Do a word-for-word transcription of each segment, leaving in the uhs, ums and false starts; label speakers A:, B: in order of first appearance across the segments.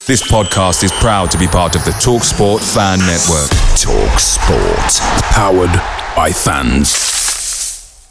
A: This podcast is proud to be part of the TalkSport Fan Network. TalkSport. Powered by fans.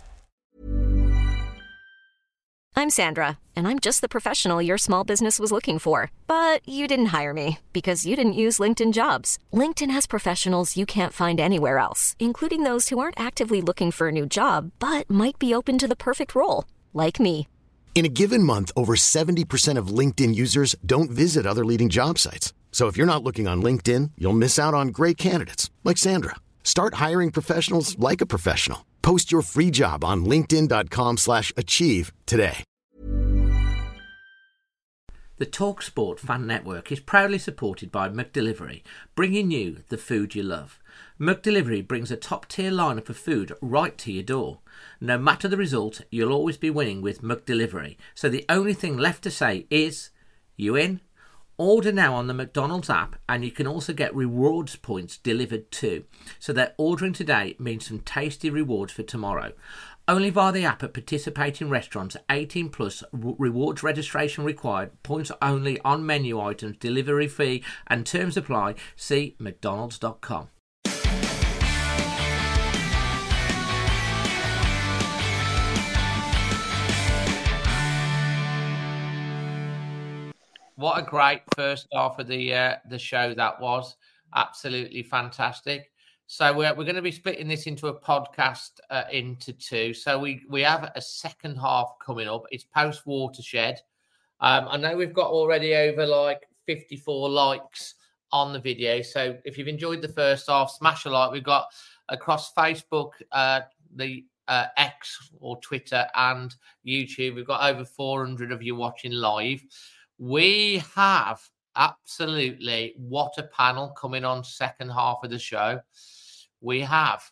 B: I'm Sandra, and I'm just the professional your small business was looking for. But you didn't hire me because you didn't use LinkedIn Jobs. LinkedIn has professionals you can't find anywhere else, including those who aren't actively looking for a new job, but might be open to the perfect role, like me.
C: In a given month, over seventy percent of LinkedIn users don't visit other leading job sites. So if you're not looking on LinkedIn, you'll miss out on great candidates like Sandra. Start hiring professionals like a professional. Post your free job on linkedin.com slash achieve today.
D: The TalkSport Fan Network is proudly supported by McDelivery, bringing you the food you love. McDelivery brings a top-tier lineup of food right to your door. No matter the result, you'll always be winning with McDelivery. So the only thing left to say is, you in? Order now on the McDonald's app, and you can also get rewards points delivered too. So that ordering today means some tasty rewards for tomorrow. Only via the app at participating restaurants. eighteen plus, rewards registration required, points only on menu items, delivery fee and terms apply. See mcdonalds dot com. What a great first half of the uh, the show that was. Absolutely fantastic. So we're we're going to be splitting this into a podcast uh, into two. So we, we have a second half coming up. It's post Watershed. Um, I know we've got already over like fifty-four likes on the video. So if you've enjoyed the first half, smash a like. We've got across Facebook, uh, the uh, X or Twitter and YouTube. We've got over four hundred of you watching live. We have absolutely what a panel coming on second half of the show. We have,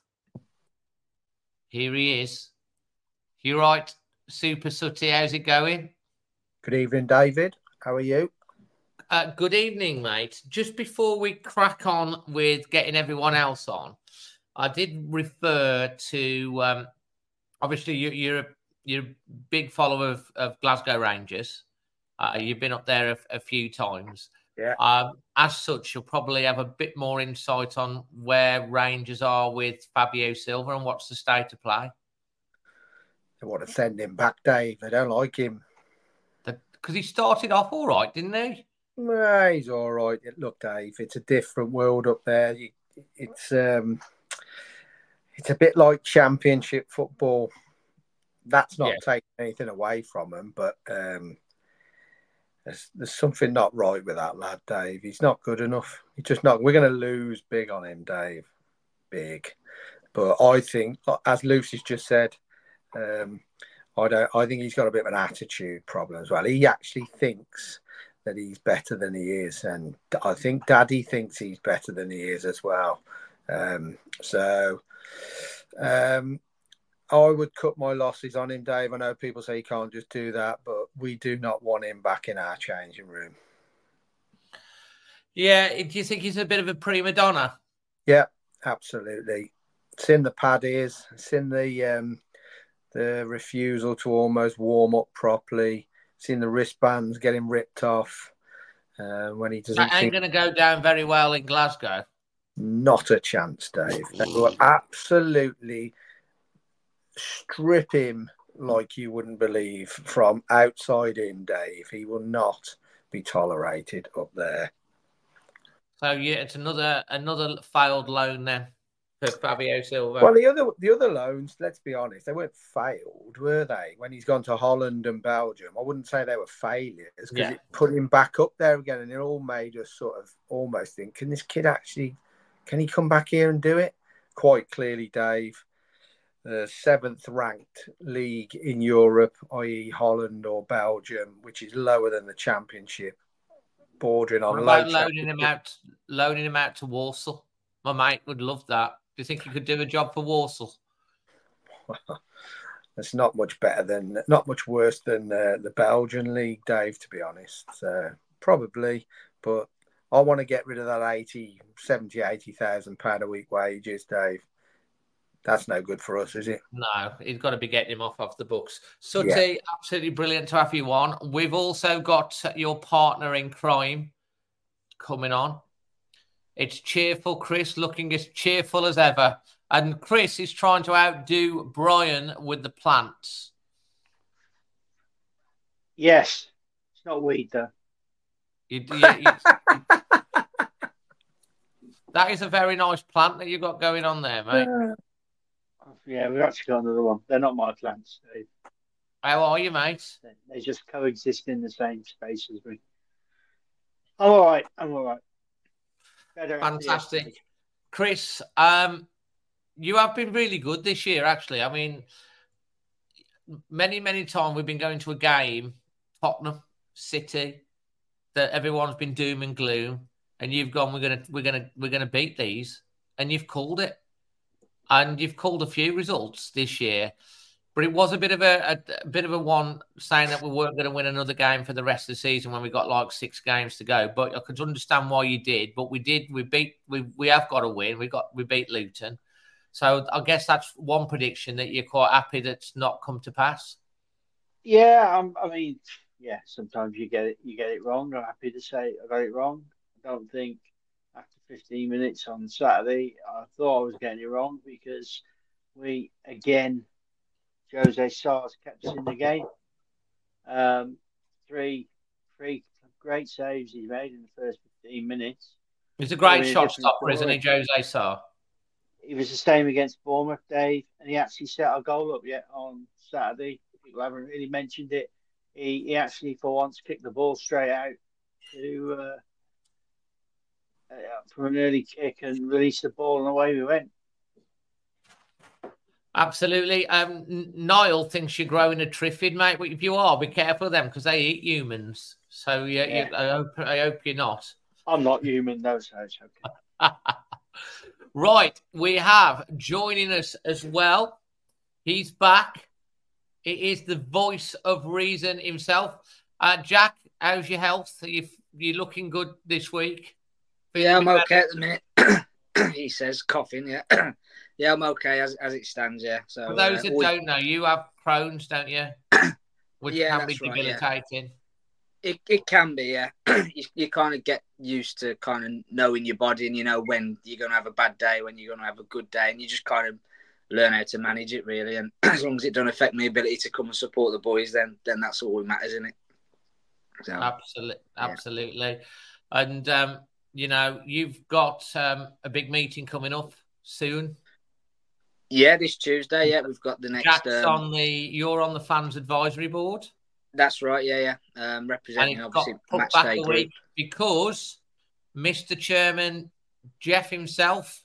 D: here he is. You right, Super Sooty, how's it going?
E: Good evening, David. How are you?
D: Uh, good evening, mate. Just before we crack on with getting everyone else on, I did refer to, um, obviously you, you're, a, you're a big follower of, of Glasgow Rangers. Uh, you've been up there a, a few times.
E: Yeah.
D: Um, as such, you'll probably have a bit more insight on where Rangers are with Fabio Silva and what's the state of play.
E: They want to send him back, Dave. They don't like him.
D: Because he started off all right, didn't he?
E: Nah, he's all right. Look, Dave, it's a different world up there. It's um, it's a bit like Championship football. That's not yeah. taking anything away from him, but um, there's, there's something not right with that lad, Dave. He's not good enough. He's just not. We're going to lose big on him, Dave. Big. But I think, as Lucy's just said, um, I don't. I think he's got a bit of an attitude problem as well. He actually thinks that he's better than he is, and I think Daddy thinks he's better than he is as well. Um, so um, I would cut my losses on him, Dave. I know people say you can't just do that, but we do not want him back in our changing room.
D: Yeah, do you think he's a bit of a prima donna?
E: Yeah, absolutely. It's in the paddies. It's in the um, the refusal to almost warm up properly. It's in the wristbands getting ripped off uh, when he doesn't.
D: That ain't
E: think...
D: going to go down very well in Glasgow.
E: Not a chance, Dave. They will absolutely strip him like you wouldn't believe from outside in, Dave. He will not be tolerated up there.
D: So yeah, it's another another failed loan then for Fabio Silva.
E: Well, the other the other loans, let's be honest, they weren't failed, were they? When he's gone to Holland and Belgium, I wouldn't say they were failures because
D: yeah.
E: it put him back up there again, and it all made us sort of almost think, can this kid actually, can he come back here and do it? Quite clearly, Dave, the seventh ranked league in Europe, that is. Holland or Belgium, which is lower than the Championship, bordering on
D: what about
E: low
D: loaning him out, loaning him out to Walsall? My mate would love that. Do you think he could do a job for Walsall?
E: It's not much better than, not much worse than uh, the Belgian league, Dave, to be honest. Uh, probably, but I want to get rid of that eighty, seventy, eighty thousand pound a week wages, Dave. That's no good for us, is it?
D: No, he's got to be getting him off off the books. Sooty,
E: yeah.
D: Absolutely brilliant to have you on. We've also got your partner in crime, coming on. It's cheerful Chris, looking as cheerful as ever. And Chris is trying to outdo Brian with the plants.
F: Yes. It's not weed, though.
D: You, you, you, that is a very nice plant that you've got going on there, mate.
F: Yeah, we've actually got another one. They're not my plants, Dave.
D: How are you, mate?
F: They just coexist in the same space as me. I'm all right. I'm all right. Better
D: Fantastic. Chris, um, you have been really good this year, actually. I mean, many, many times we've been going to a game, Tottenham, City, that everyone's been doom and gloom, and you've gone, we're gonna, we're gonna, we're gonna beat these, and you've called it, and you've called a few results this year, but it was a bit of a, a, a bit of a one saying that we weren't going to win another game for the rest of the season when we got like six games to go. But I could understand why you did, but we did, we beat, we we have got a win. We got, we beat Luton, so I guess that's one prediction that you're quite happy that's not come to pass.
F: Yeah, um, I mean. Yeah, sometimes you get it you get it wrong. I'm happy to say I got it wrong. I don't think after fifteen minutes on Saturday, I thought I was getting it wrong because we, again, Jose Sar's kept us in the game. Um, three three great saves he made in the first fifteen minutes.
D: He's a great shot stopper, isn't he, Jose Sar?
F: He was the same against Bournemouth, Dave, and he actually set a goal up yet on Saturday. People haven't really mentioned it. He, he actually, for once, kicked the ball straight out to uh, uh, from an early kick and released the ball, and away we went.
D: Absolutely. Um, Niall thinks you're growing a triffid, mate. But if you are, be careful of them because they eat humans. So yeah, yeah. You, I, hope, I hope you're not.
F: I'm not human, though, so it's okay.
D: Right, we have joining us as well. He's back. It is the voice of reason himself. Uh, Jack, how's your health? Are you you looking good this week?
G: Yeah, I'm okay at the minute. He says, coughing, yeah. Yeah, I'm okay as as it stands, yeah. So
D: for those
G: uh,
D: that
G: we...
D: don't know, you have Crohn's, don't you? Which
G: yeah,
D: can be
G: right,
D: debilitating.
G: Yeah. It it can be, yeah. you you kind of get used to kind of knowing your body and you know when you're going to have a bad day, when you're going to have a good day, and you just kind of learn how to manage it, really. And as long as it don't affect my ability to come and support the boys, then then that's all that matters, isn't it? So,
D: absolutely, absolutely. Yeah. And um, you know, you've got um, a big meeting coming up soon.
G: Yeah, this Tuesday. Yeah, we've got the next.
D: Jack's
G: um,
D: on the. You're on the fans advisory board.
G: That's right. Yeah, yeah. Um, representing obviously match day group
D: because Mister Chairman Jeff himself.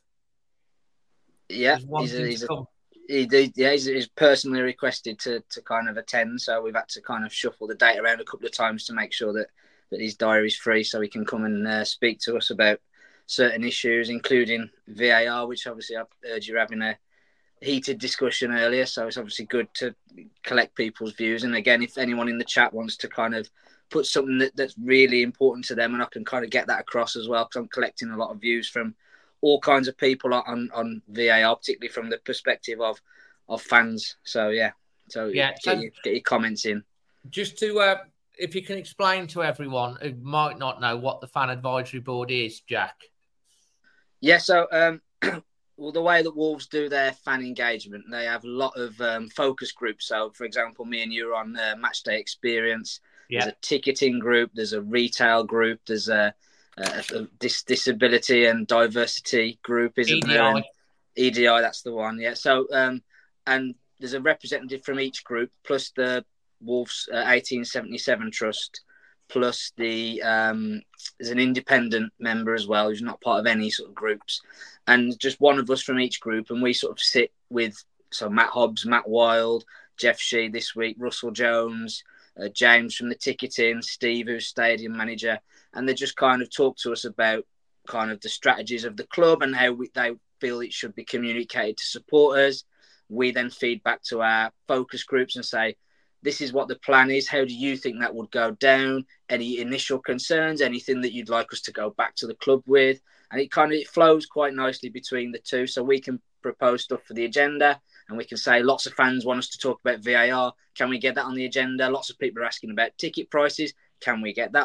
G: Yeah, he's, a, he's, a, he, he, yeah he's, he's personally requested to to kind of attend, so we've had to kind of shuffle the date around a couple of times to make sure that, that his diary's free, so he can come and uh, speak to us about certain issues, including V A R, which obviously I've heard you're having a heated discussion earlier, so it's obviously good to collect people's views. And again, if anyone in the chat wants to kind of put something that, that's really important to them, and I can kind of get that across as well, because I'm collecting a lot of views from all kinds of people on, on V A R, particularly from the perspective of, of fans. So, yeah. So,
D: yeah,
G: get,
D: so
G: your, get your comments in.
D: Just to, uh, if you can explain to everyone who might not know what the fan advisory board is, Jack.
G: Yeah, so, um, well, the way that Wolves do their fan engagement, they have a lot of um, focus groups. So, for example, me and you are on uh, Match Day Experience. Yeah. There's a ticketing group. There's a retail group. There's a Uh, a dis- disability and diversity group, isn't
D: E D I.
G: there? And E D I, that's the one, yeah. So, um, and there's a representative from each group, plus the Wolves uh, eighteen seventy-seven Trust, plus the um, there's an independent member as well who's not part of any sort of groups, and just one of us from each group, and we sort of sit with so Matt Hobbs, Matt Wild, Jeff Shee this week, Russell Jones, uh, James from the ticketing, Steve who's stadium manager. And they just kind of talk to us about kind of the strategies of the club and how we, they feel it should be communicated to supporters. We then feed back to our focus groups and say, this is what the plan is. How do you think that would go down? Any initial concerns? Anything that you'd like us to go back to the club with? And it kind of it flows quite nicely between the two. So we can propose stuff for the agenda and we can say lots of fans want us to talk about V A R. Can we get that on the agenda? Lots of people are asking about ticket prices. Can we get that on?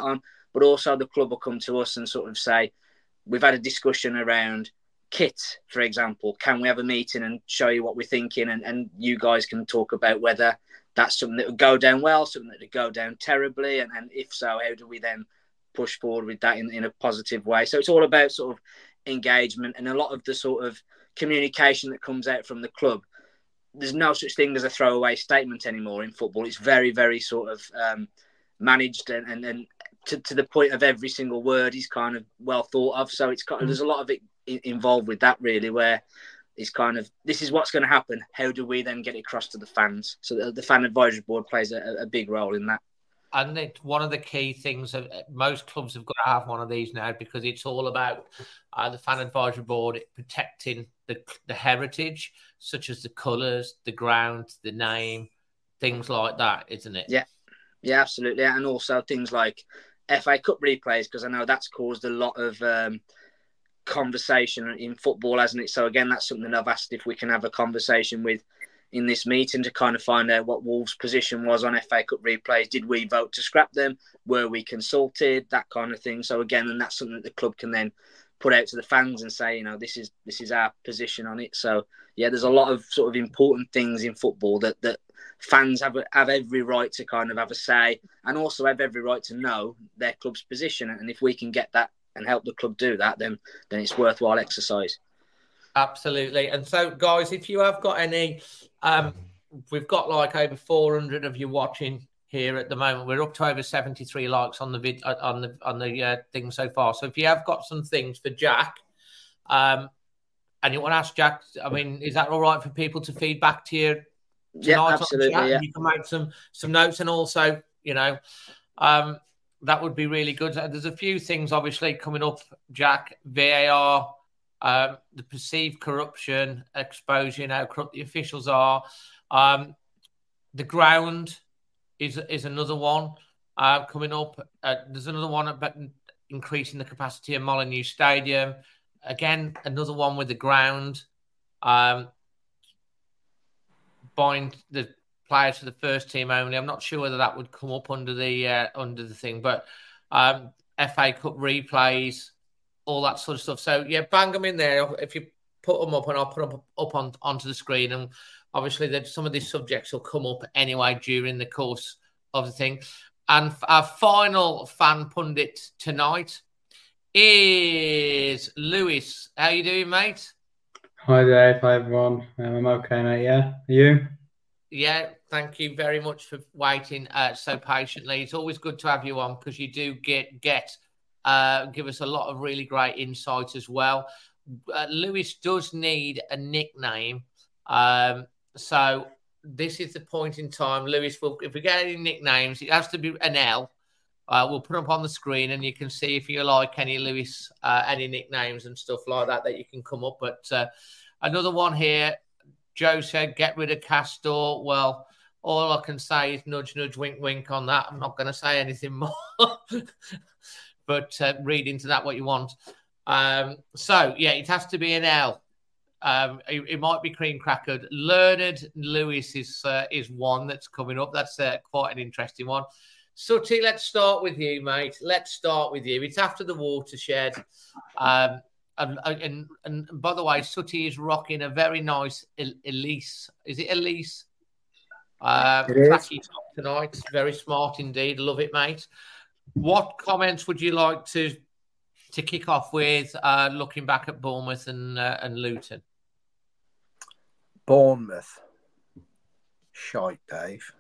G: but also the club will come to us and sort of say, we've had a discussion around kit, for example. Can we have a meeting and show you what we're thinking? And, and you guys can talk about whether that's something that would go down well, something that would go down terribly. And, and if so, how do we then push forward with that in, in a positive way? So it's all about sort of engagement, and a lot of the sort of communication that comes out from the club. There's no such thing as a throwaway statement anymore in football. It's very, very sort of um, managed and, and, and to, to the point of every single word is kind of well thought of. So it's kind of, there's a lot of it involved with that, really, where it's kind of, this is what's going to happen. How do we then get it across to the fans? So the, the fan advisory board plays a, a big role in that.
D: And it's one of the key things that most clubs have got to have one of these now, because it's all about uh, the fan advisory board protecting the, the heritage, such as the colours, the ground, the name, things like that, isn't it?
G: Yeah, yeah, absolutely. And also things like F A Cup replays, because I know that's caused a lot of um, conversation in football, hasn't it? So again, that's something I've asked if we can have a conversation with in this meeting to kind of find out what Wolves' position was on F A Cup replays. Did we vote to scrap them? Were we consulted? That kind of thing. So again, and that's something that the club can then put out to the fans and say, you know, this is this is our position on it. So yeah, there's a lot of sort of important things in football that that fans have have every right to kind of have a say, and also have every right to know their club's position. And if we can get that and help the club do that, then then it's worthwhile exercise.
D: Absolutely. And so, guys, if you have got any, um, we've got like over four hundred of you watching here at the moment. We're up to over seventy-three likes on the vid on the on the uh, thing so far. So if you have got some things for Jack, um, and you want to ask Jack, I mean, is that all right for people to feed back to you tonight?
G: Yeah, absolutely.
D: On the chat?
G: Yeah.
D: You can make some some notes, and also, you know, um, that would be really good. There's a few things obviously coming up, Jack. V A R. Um, the perceived corruption, exposing how corrupt the officials are. Um, the ground is is another one uh, coming up. Uh, there's another one about increasing the capacity of Molineux Stadium. Again, another one with the ground. Um, buying the players for the first team only. I'm not sure whether that would come up under the uh, under the thing, but um, F A Cup replays, all that sort of stuff. So yeah, bang them in there if you put them up, and I'll put them up on onto the screen. And obviously, that some of these subjects will come up anyway during the course of the thing. And our final fan pundit tonight is Lewis. How you doing, mate?
H: Hi Dave. Hi everyone. Um, I'm okay, mate. Yeah, are you?
D: Yeah, thank you very much for waiting uh, so patiently. It's always good to have you on, because you do get get. Uh, give us a lot of really great insight as well. Uh, Lewis does need a nickname. Um, so this is the point in time. Lewis, will, if we get any nicknames, it has to be an L. Uh, we'll put them up on the screen, and you can see if you like any Lewis, uh, any nicknames and stuff like that that you can come up. But uh, another one here, Joe said, get rid of Castor. Well, all I can say is nudge, nudge, wink, wink on that. I'm not going to say anything more. But uh, read into that what you want. Um, so, yeah, it has to be an L. Um, it, it might be cream crackered. Learned Lewis is uh, is one that's coming up. That's uh, quite an interesting one. Sooty, let's start with you, mate. Let's start with you. It's after the watershed. Um, and, and, and by the way, Sooty is rocking a very nice Elise. Is it Elise? Uh, tracky top tonight. Very smart indeed. Love it, mate. What comments would you like to to kick off with, uh, looking back at Bournemouth and uh, and Luton?
E: Bournemouth. Shite, Dave.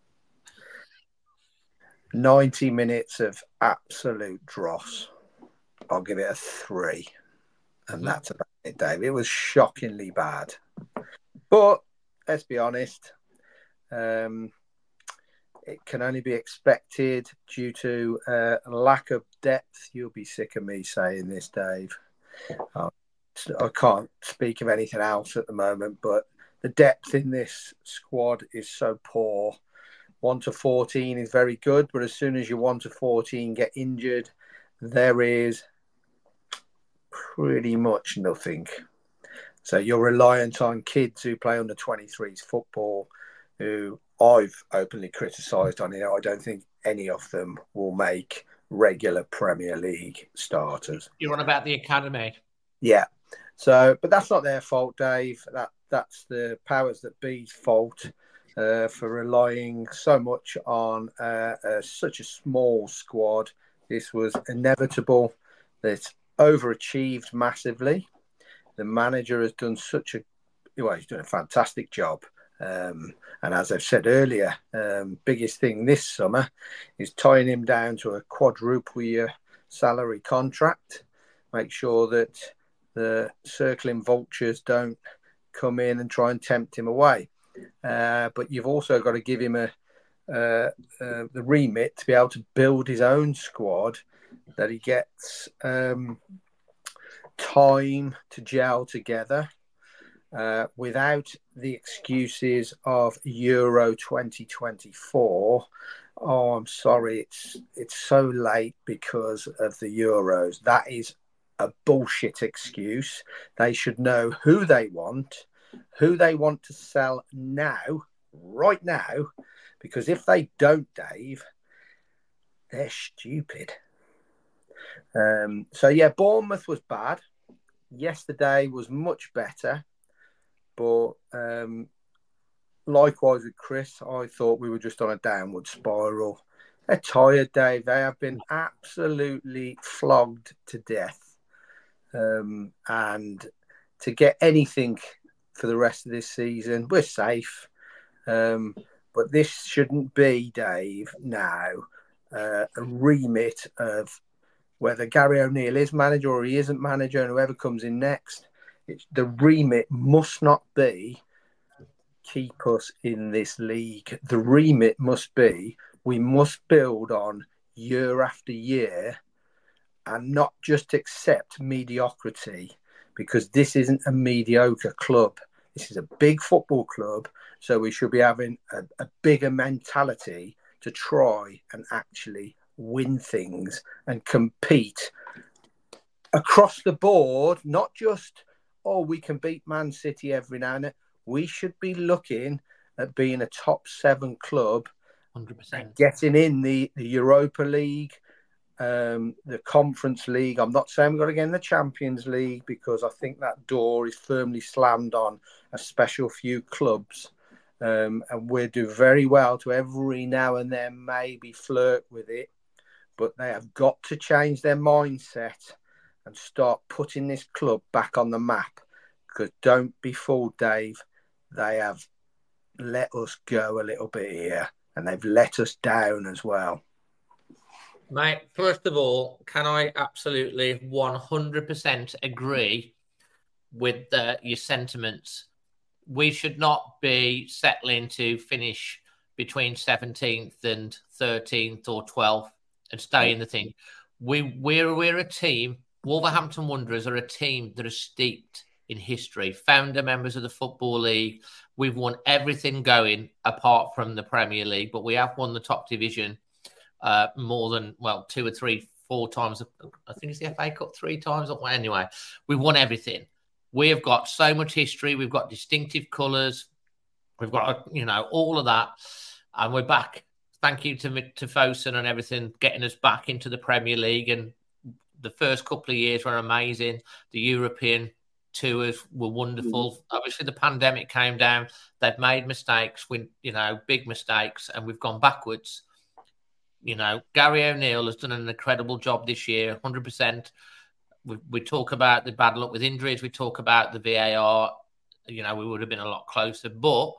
E: ninety minutes of absolute dross. I'll give it a three. And that's about it, Dave. It was shockingly bad. But let's be honest. Um, It can only be expected due to uh, a lack of depth. You'll be sick of me saying this, Dave. Uh, I can't speak of anything else at the moment, but the depth in this squad is so poor. one to fourteen is very good, but as soon as you one to fourteen get injured, there is pretty much nothing. So you're reliant on kids who play under twenty-threes football, who I've openly criticised on it. I don't think any of them will make regular Premier League starters.
D: You're on about the academy.
E: Yeah. So, but that's not their fault, Dave. That that's the powers that be's fault uh, for relying so much on uh, uh, such a small squad. This was inevitable. It's overachieved massively. The manager has done such a well, he's doing a fantastic job. Um, and as I've said earlier, um, biggest thing this summer is tying him down to a quadruple year salary contract. Make sure that the circling vultures don't come in and try and tempt him away. Uh, but you've also got to give him a uh, uh, the remit to be able to build his own squad, that he gets um, time to gel together. Uh, without the excuses of Euro twenty twenty-four, oh, I'm sorry, it's it's so late because of the Euros. That is a bullshit excuse. They should know who they want, who they want to sell now, right now, because if they don't, Dave, they're stupid. Um, so, yeah, Bournemouth was bad. Yesterday was much better. But um, likewise with Chris, I thought we were just on a downward spiral. They're tired, Dave. They have been absolutely flogged to death. Um, and to get anything for the rest of this season, we're safe. Um, but this shouldn't be, Dave, now uh, a remit of whether Gary O'Neill is manager or he isn't manager, and whoever comes in next. It's, the remit must not be keep us in this league. The remit must be we must build on year after year and not just accept mediocrity, because this isn't a mediocre club. This is a big football club, so we should be having a, a bigger mentality to try and actually win things and compete across the board, not just oh, we can beat Man City every now and then. We should be looking at being a top seven club,
D: one hundred percent.
E: Getting in the, the Europa League, um, the Conference League. I'm not saying we've got to get in the Champions League, because I think that door is firmly slammed on a special few clubs. Um, and we do very well to every now and then maybe flirt with it. But they have got to change their mindset and start putting this club back on the map. Because don't be fooled, Dave. They have let us go a little bit here, and they've let us down as well.
D: Mate, first of all, can I absolutely one hundred percent agree with uh, your sentiments? We should not be settling to finish between seventeenth and thirteenth or twelfth and stay in the thing. We, we're, we're a team. Wolverhampton Wanderers are a team that are steeped in history, founder members of the Football League. We've won everything going apart from the Premier League, but we have won the top division uh, more than, well, two or three, four times. I think it's the F A Cup three times. Anyway, we've won everything. We have got so much history. We've got distinctive colours. We've got, you know, all of that. And we're back. Thank you to, to Fosun and everything, getting us back into the Premier League. And the first couple of years were amazing. The European tours were wonderful. Mm. Obviously, the pandemic came down. They've made mistakes, we, you know, big mistakes, and we've gone backwards. You know, Gary O'Neill has done an incredible job this year, one hundred percent. We, we talk about the bad luck with injuries. We talk about the V A R. You know, we would have been a lot closer. But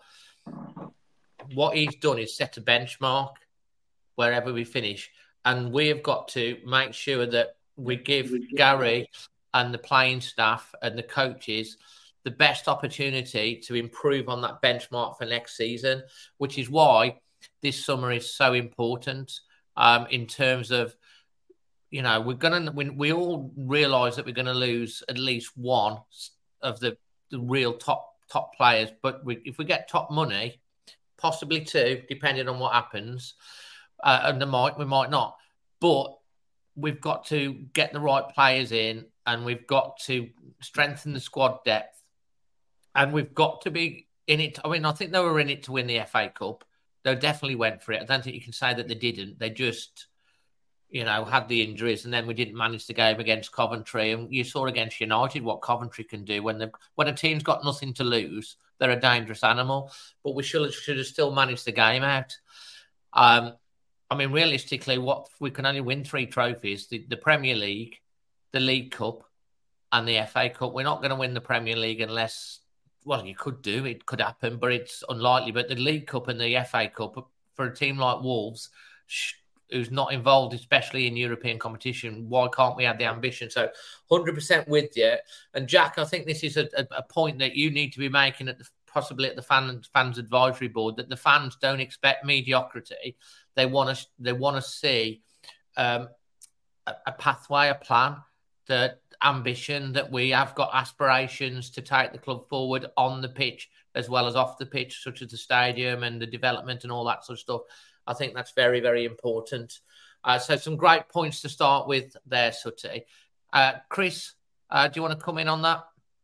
D: what he's done is set a benchmark wherever we finish. And we have got to make sure that we give Gary and the playing staff and the coaches the best opportunity to improve on that benchmark for next season, which is why this summer is so important um, in terms of, you know, we're going to, we, we all realise that we're going to lose at least one of the, the real top, top players. But we, if we get top money, possibly two, depending on what happens, uh, and the might, we might not. But we've got to get the right players in, and we've got to strengthen the squad depth, and we've got to be in it. I mean, I think they were in it to win the F A Cup. They definitely went for it. I don't think you can say that they didn't. They just you know, had the injuries, and then we didn't manage the game against Coventry. And you saw against United what Coventry can do when the when a team's got nothing to lose. They're a dangerous animal, but we should have, should have still managed the game out. Um, I mean, realistically, what we can only win three trophies: the, the Premier League, the League Cup, and the F A Cup. We're not going to win the Premier League unless, well, you could do it, could happen, but it's unlikely. But the League Cup and the F A Cup for a team like Wolves, who's not involved, especially in European competition, why can't we have the ambition? So one hundred percent with you. And Jack, I think this is a, a point that you need to be making at the, possibly at the fan, fans advisory board, that the fans don't expect mediocrity. They want to they want to see um, a, a pathway, a plan, the ambition, that we have got aspirations to take the club forward on the pitch as well as off the pitch, such as the stadium and the development and all that sort of stuff. I think that's very, very important. Uh, so some great points to start with there, Sutty. Uh, Chris, uh, do you want to come in on that?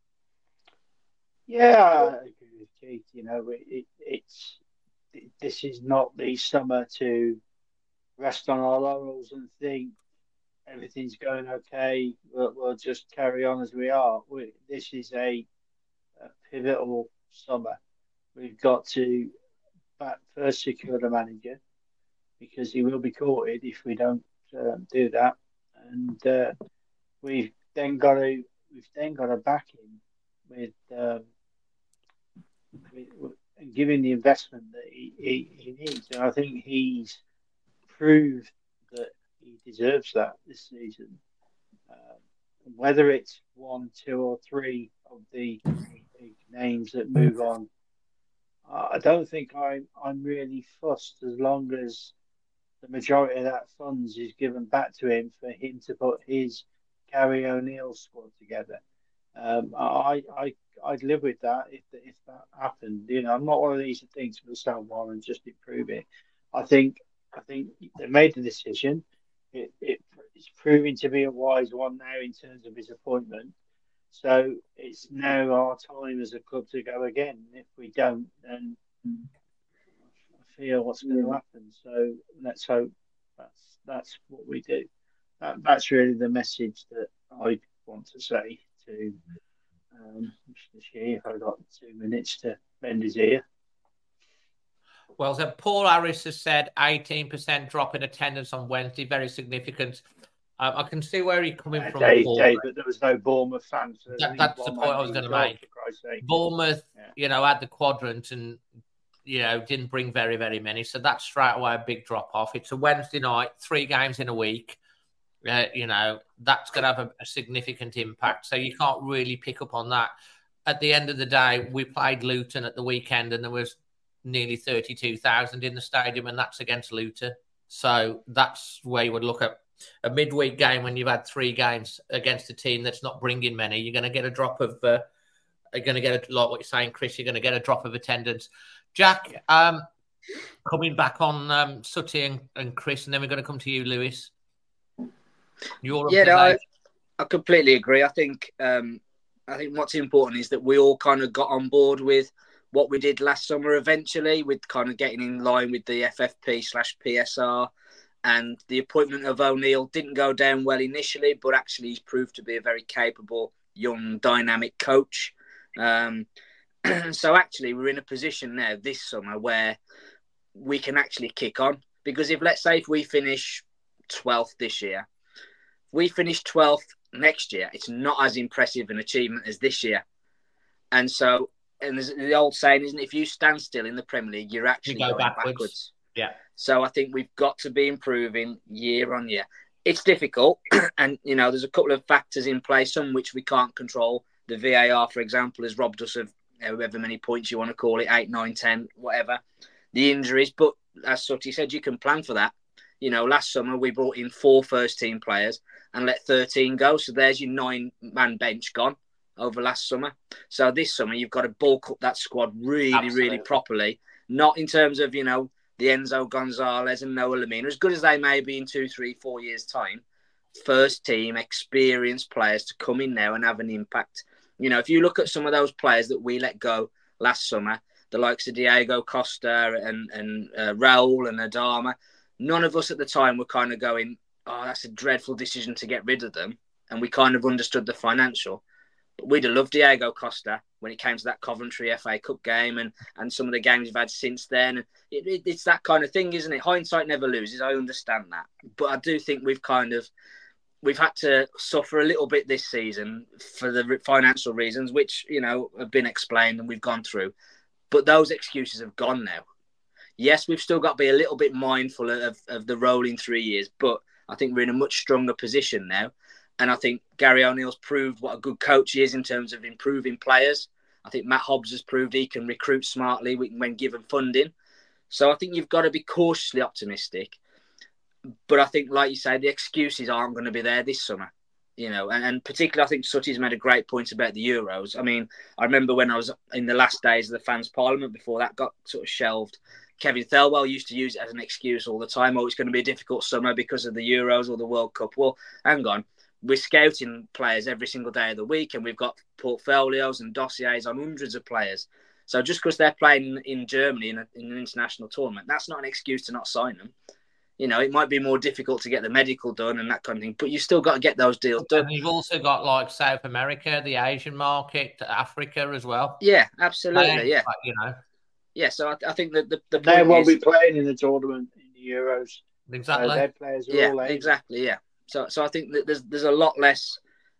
F: Yeah, I agree with Keith. You know, it, it, it's it, this is not the summer to rest on our laurels and think everything's going okay. We'll, we'll just carry on as we are. We, this is a, a pivotal summer. We've got to back, first secure the manager, because he will be courted if we don't uh, do that, and uh, we've then got to we've then got to back him with, um, with, with and give him the investment that he, he, he needs. And I think he's proved that he deserves that this season. Um, whether it's one, two, or three of the big names that move on, I don't think I'm I'm really fussed, as long as the majority of that funds is given back to him for him to put his Gary O'Neill squad together. Um, I I I'd live with that if if that happened. You know, I'm not one of these things for stand one and just improve it. I think I think they made the decision. It, it it's proving to be a wise one now in terms of his appointment. So it's now our time as a club to go again. If we don't, then I fear what's going to happen. So let's hope that's that's what we do. That, that's really the message that I want to say to um, Mister Shea, if I've got two minutes to bend his ear.
D: Well, so Paul Harris has said eighteen percent drop in attendance on Wednesday, very significant. Um, I can see where he's coming
F: uh,
D: from.
F: Dave, Dave, but there was no Bournemouth fans. So
D: that, that's the point I was going to make. Bournemouth, yeah. you know, had the quadrant and, you know, didn't bring very, very many. So that's straight away a big drop off. It's a Wednesday night, three games in a week. Uh, you know, that's going to have a, a significant impact. So you can't really pick up on that. At the end of the day, we played Luton at the weekend and there was nearly thirty-two thousand in the stadium, and that's against Luton. So that's where you would look at a midweek game when you've had three games against a team that's not bringing many. You're going to get a drop of, uh, you're going to get, a, like what you're saying, Chris, you're going to get a drop of attendance. Jack, um, coming back on um, Sutty and, and Chris, and then we're going to come to you, Lewis. You're
G: yeah, no, I, I completely agree. I think um, I think what's important is that we all kind of got on board with what we did last summer eventually, with kind of getting in line with the F F P slash P S R. And the appointment of O'Neill didn't go down well initially, but actually he's proved to be a very capable, young, dynamic coach. Um, so actually we're in a position now this summer where we can actually kick on. Because if, let's say, if we finish twelfth this year, if we finish twelfth next year, it's not as impressive an achievement as this year. And so, and there's the old saying, isn't it? If you stand still in the Premier League, you're actually you go going backwards. backwards.
D: Yeah.
G: So I think we've got to be improving year on year. It's difficult, and you know there's a couple of factors in play, some which we can't control. The V A R, for example, has robbed us of however many points you want to call it, eight, nine, ten, whatever. The injuries, but as Sutty said, you can plan for that. You know, last summer we brought in four first-team players and let thirteen go, so there's your nine-man bench gone over last summer. So this summer you've got to bulk up that squad really, Absolutely. really properly. Not in terms of, you know, the Enzo Gonzalez and Noah Lemina, as good as they may be in two, three, four years' time, first team, experienced players to come in now and have an impact. You know, if you look at some of those players that we let go last summer, the likes of Diego Costa and, and uh, Raul and Adama, none of us at the time were kind of going, oh, that's a dreadful decision to get rid of them. And we kind of understood the financial. But we'd have loved Diego Costa when it came to that Coventry F A Cup game and, and some of the games we've had since then. It, it, it's that kind of thing, isn't it? Hindsight never loses. I understand that. But I do think we've kind of, we've had to suffer a little bit this season for the financial reasons, which, you know, have been explained and we've gone through. But those excuses have gone now. Yes, we've still got to be a little bit mindful of, of the rolling three years, but I think we're in a much stronger position now. And I think Gary O'Neill's proved what a good coach he is in terms of improving players. I think Matt Hobbs has proved he can recruit smartly when given funding. So I think you've got to be cautiously optimistic. But I think, like you say, the excuses aren't going to be there this summer. You know, and, and particularly I think Sutty's made a great point about the Euros. I mean, I remember when I was in the last days of the Fans Parliament before that got sort of shelved, Kevin Thelwell used to use it as an excuse all the time. Oh, it's going to be a difficult summer because of the Euros or the World Cup. Well, hang on. We're scouting players every single day of the week and we've got portfolios and dossiers on hundreds of players. So just because they're playing in Germany in, a, in an international tournament, that's not an excuse to not sign them. You know, it might be more difficult to get the medical done and that kind of thing, but you still got to get those deals done.
D: And you've also got like South America, the Asian market, Africa as well.
G: Yeah, absolutely.
D: Playing,
G: yeah,
D: like, you know.
G: Yeah, so I, I think that the, the
F: they
G: point
F: won't
G: is,
F: be playing in the tournament in the Euros.
D: Exactly.
F: So their players are
G: yeah,
F: all Asian.
G: exactly. Yeah. So, so I think that there's there's a lot less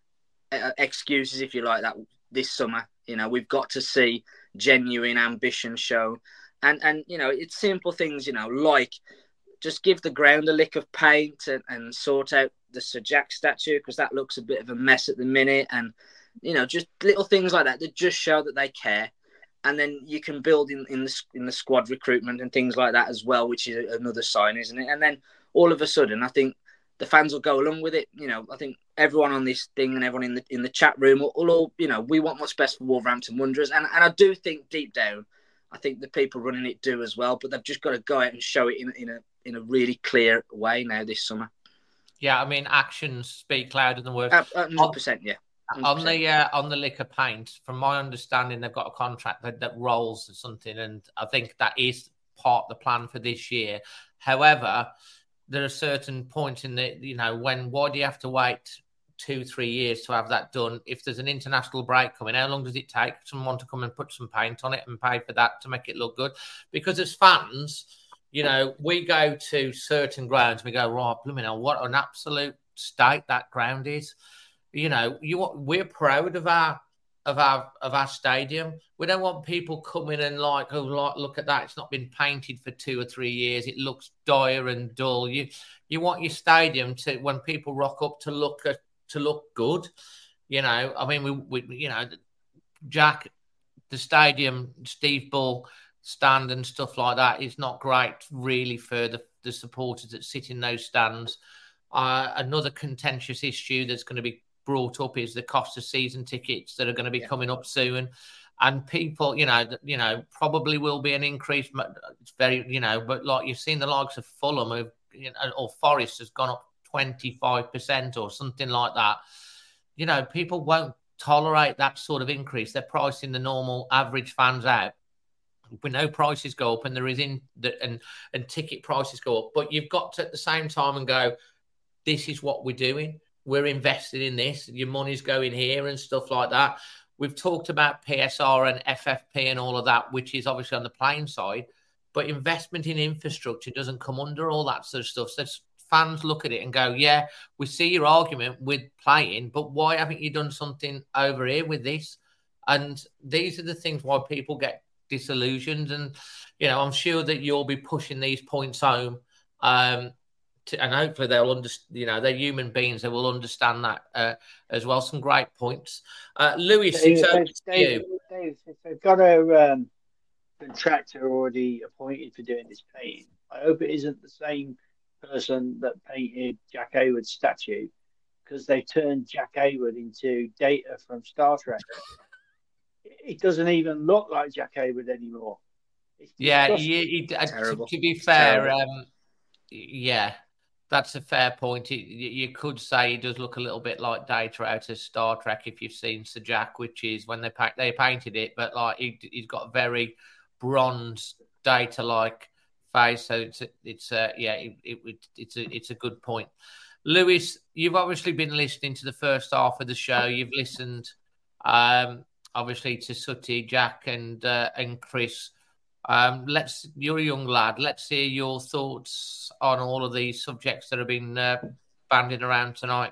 G: uh, excuses, if you like, that this summer. You know, we've got to see genuine ambition shown, and and you know, it's simple things. You know, like just give the ground a lick of paint and, and sort out the Sir Jack statue because that looks a bit of a mess at the minute, and you know, just little things like that that just show that they care. And then you can build in, in the in the squad recruitment and things like that as well, which is another sign, isn't it? And then all of a sudden, I think the fans will go along with it. You know, I think everyone on this thing and everyone in the in the chat room will, will all, you know, we want what's best for Wolverhampton Wanderers. And and I do think deep down, I think the people running it do as well. But they've just got to go out and show it in in a in a really clear way now this summer.
D: Yeah, I mean, actions speak louder than words.
G: Uh, one hundred percent, yeah. one hundred percent.
D: On the uh, on the liquor paint, from my understanding, they've got a contract that, that rolls or something, and I think that is part of the plan for this year. However, there are certain points in the, you know, when why do you have to wait two, three years to have that done? If there's an international break coming, how long does it take someone to come and put some paint on it and pay for that to make it look good? Because as fans, you know, we go to certain grounds, we go, right, blooming hell, what an absolute state that ground is. You know, you want, we're proud of our of our of our stadium. We don't want people coming and like, oh, look at that. It's not been painted for two or three years. It looks dire and dull. You you want your stadium to, when people rock up, to look at, to look good. You know, I mean, we, we you know, Jack, the stadium, Steve Bull stand and stuff like that is not great really for the the supporters that sit in those stands. Uh, another contentious issue that's going to be brought up is the cost of season tickets that are going to be yeah. coming up soon, and people, you know, you know, probably will be an increase. It's very, you know, but like you've seen the likes of Fulham, who, you know, or Forest has gone up twenty-five percent or something like that. You know, people won't tolerate that sort of increase. They're pricing the normal average fans out. We know prices go up, and there is in the, and and ticket prices go up, but you've got to at the same time and go, this is what we're doing. We're invested in this. Your money's going here and stuff like that. We've talked about P S R and F F P and all of that, which is obviously on the playing side. But investment in infrastructure doesn't come under all that sort of stuff. So fans look at it and go, yeah, we see your argument with playing, but why haven't you done something over here with this? And these are the things why people get disillusioned. And, you know, I'm sure that you'll be pushing these points home. Um, To, and hopefully they'll understand, you know, they're human beings. They will understand that uh, as well. Some great points. Uh, Lewis,
F: Dave,
D: it's over
F: Dave,
D: to you.
F: Dave, if they've got a um, contractor already appointed for doing this painting, I hope it isn't the same person that painted Jack Hayward's statue, because they turned Jack Hayward into Data from Star Trek. It doesn't even look like Jack Hayward anymore. It's
D: yeah, he, he, uh, to, to be fair, um, yeah. That's a fair point. You could say he does look a little bit like Data out of Star Trek if you've seen Sir Jack, which is when they they painted it, but like he, he's got a very bronze Data-like face. So it's it's uh, yeah, it, it, it's a it's a good point. Lewis, you've obviously been listening to the first half of the show. You've listened, um, obviously, to Sutty, Jack, and uh, and Chris. Um, let's. You're a young lad. Let's hear your thoughts on all of these subjects that have been uh, bandied around tonight.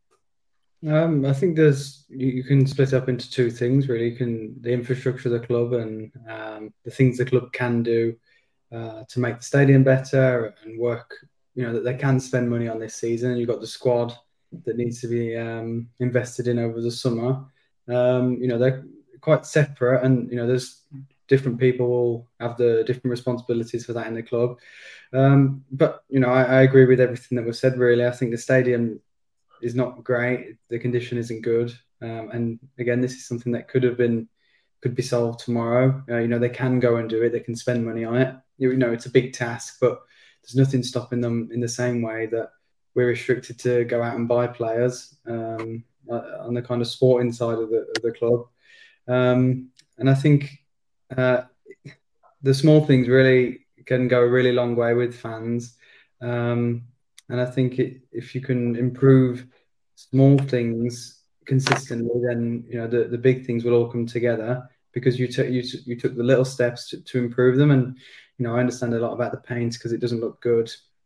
H: Um, I think there's you, you can split up into two things really. You can the infrastructure of the club and um, the things the club can do uh, to make the stadium better and work. You know that they can spend money on this season. You've got the squad that needs to be um, invested in over the summer. Um, you know they're quite separate, and you know there's different people will have the different responsibilities for that in the club. Um, but you know I, I agree with everything that was said. Really, I think the stadium is not great. The condition isn't good. Um, and again, this is something that could have been, could be solved tomorrow. Uh, you know, they can go and do it. They can spend money on it. You know, it's a big task, but there's nothing stopping them in the same way that we're restricted to go out and buy players um, on the kind of sporting side of the, of the club. Um, and I think uh, the small things really can go a really long way with fans. Um, And I think it, if you can improve small things consistently, then you know the, the big things will all come together because you took you, t- you took the little steps to, to improve them. And you know I understand a lot about the paint because it doesn't look good.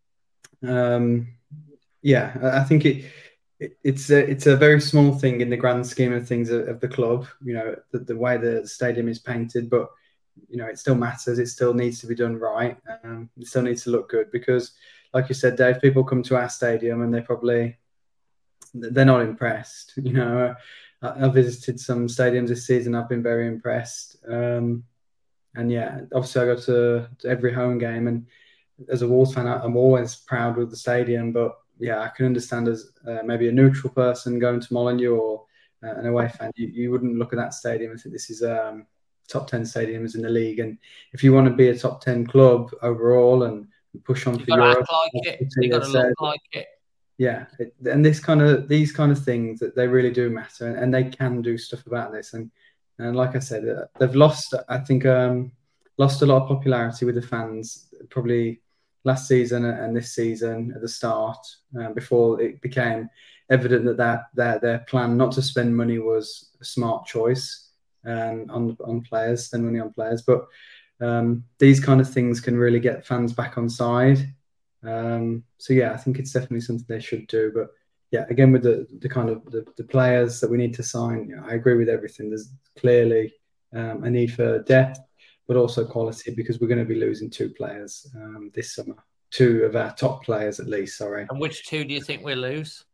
H: Um, yeah, I, I think it, it it's a it's a very small thing in the grand scheme of things of, of the club. You know the, the way the stadium is painted, but you know it still matters. It still needs to be done right. Um, it still needs to look good because. Like you said, Dave, people come to our stadium and they probably they're not impressed. You know, I, I visited some stadiums this season. I've been very impressed. Um, and yeah, obviously I go to, to every home game, and as a Wolves fan, I'm always proud with the stadium. But yeah, I can understand as uh, maybe a neutral person going to Molineux or uh, an away fan, you, you wouldn't look at that stadium and think this is um, top ten stadiums in the league. And if you want to be a top ten club overall and push on
D: you
H: for
D: Europe.
H: Europe.
D: Like it. You got to look like it.
H: Yeah, it, and this kind of these kind of things that they really do matter, and, and they can do stuff about this. And and like I said, uh, they've lost. I think um, lost a lot of popularity with the fans. Probably last season and this season at the start, uh, before it became evident that that their their plan not to spend money was a smart choice um, on on players, spend money on players, but. Um, these kind of things can really get fans back on side. Um, so yeah, I think it's definitely something they should do. But yeah, again with the, the kind of the, the players that we need to sign, you know, I agree with everything. There's clearly um, a need for depth, but also quality because we're going to be losing two players um, this summer. Two of our top players at least. Sorry.
D: And which two do you think we'll lose?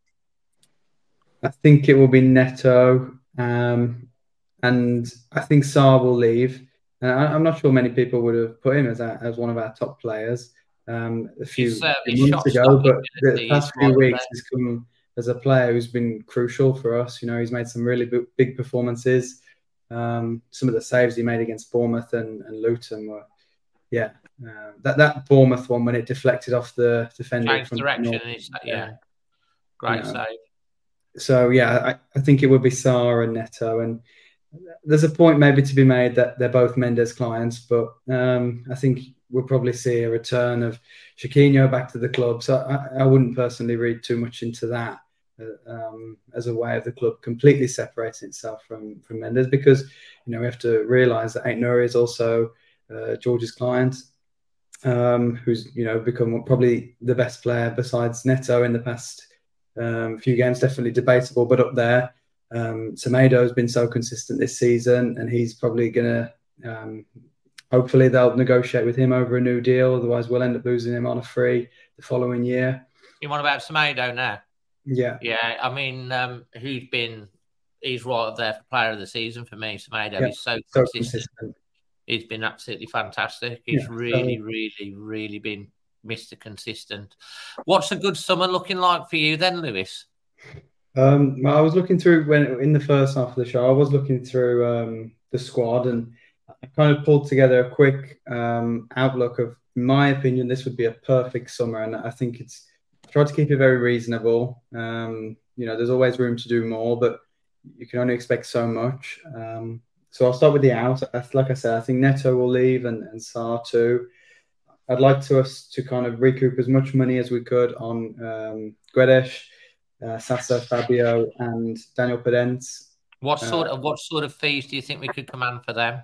H: I think it will be Neto, um, and I think Sarr will leave. Uh, I'm not sure many people would have put him as our, as one of our top players um, a few months ago, but the past few weeks he's come as a player who's been crucial for us. You know, he's made some really big, big performances. Um, some of the saves he made against Bournemouth and, and Luton were, yeah, uh, that that Bournemouth one when it deflected off the defender.
D: Changed direction, and it's, yeah, yeah. Great you know. save.
H: So yeah, I, I think it would be Sarr and Neto, and there's a point maybe to be made that they're both Mendes clients, but um, I think we'll probably see a return of Chiquinho back to the club. So I, I wouldn't personally read too much into that uh, um, as a way of the club completely separating itself from, from Mendes, because you know we have to realise that Aït-Nouri is also uh, George's client, um, who's you know become probably the best player besides Neto in the past um, few games. Definitely debatable, but up there. Um, Semedo has been so consistent this season, and he's probably going to. Um, hopefully, they'll negotiate with him over a new deal. Otherwise, we'll end up losing him on a free the following year.
D: You want about Semedo now?
H: Yeah,
D: yeah. I mean, um, who's been? He's right up there for Player of the Season for me. Semedo yeah, is so, so consistent. consistent. He's been absolutely fantastic. He's yeah, really, so... really, really been Mister Consistent. What's a good summer looking like for you then, Lewis?
H: Um, I was looking through when in the first half of the show. I was looking through um, the squad, and I kind of pulled together a quick um, outlook of, in my opinion, this would be a perfect summer, and I think it's I tried to keep it very reasonable. Um, you know, there's always room to do more, but you can only expect so much. Um, so I'll start with the out. Like I said, I think Neto will leave, and, and Sarr too. I'd like to us to kind of recoup as much money as we could on um, Guedes, uh, Sasa, Fabio, and Daniel Podence.
D: What sort
H: uh,
D: of what sort of fees do you think we could command for them?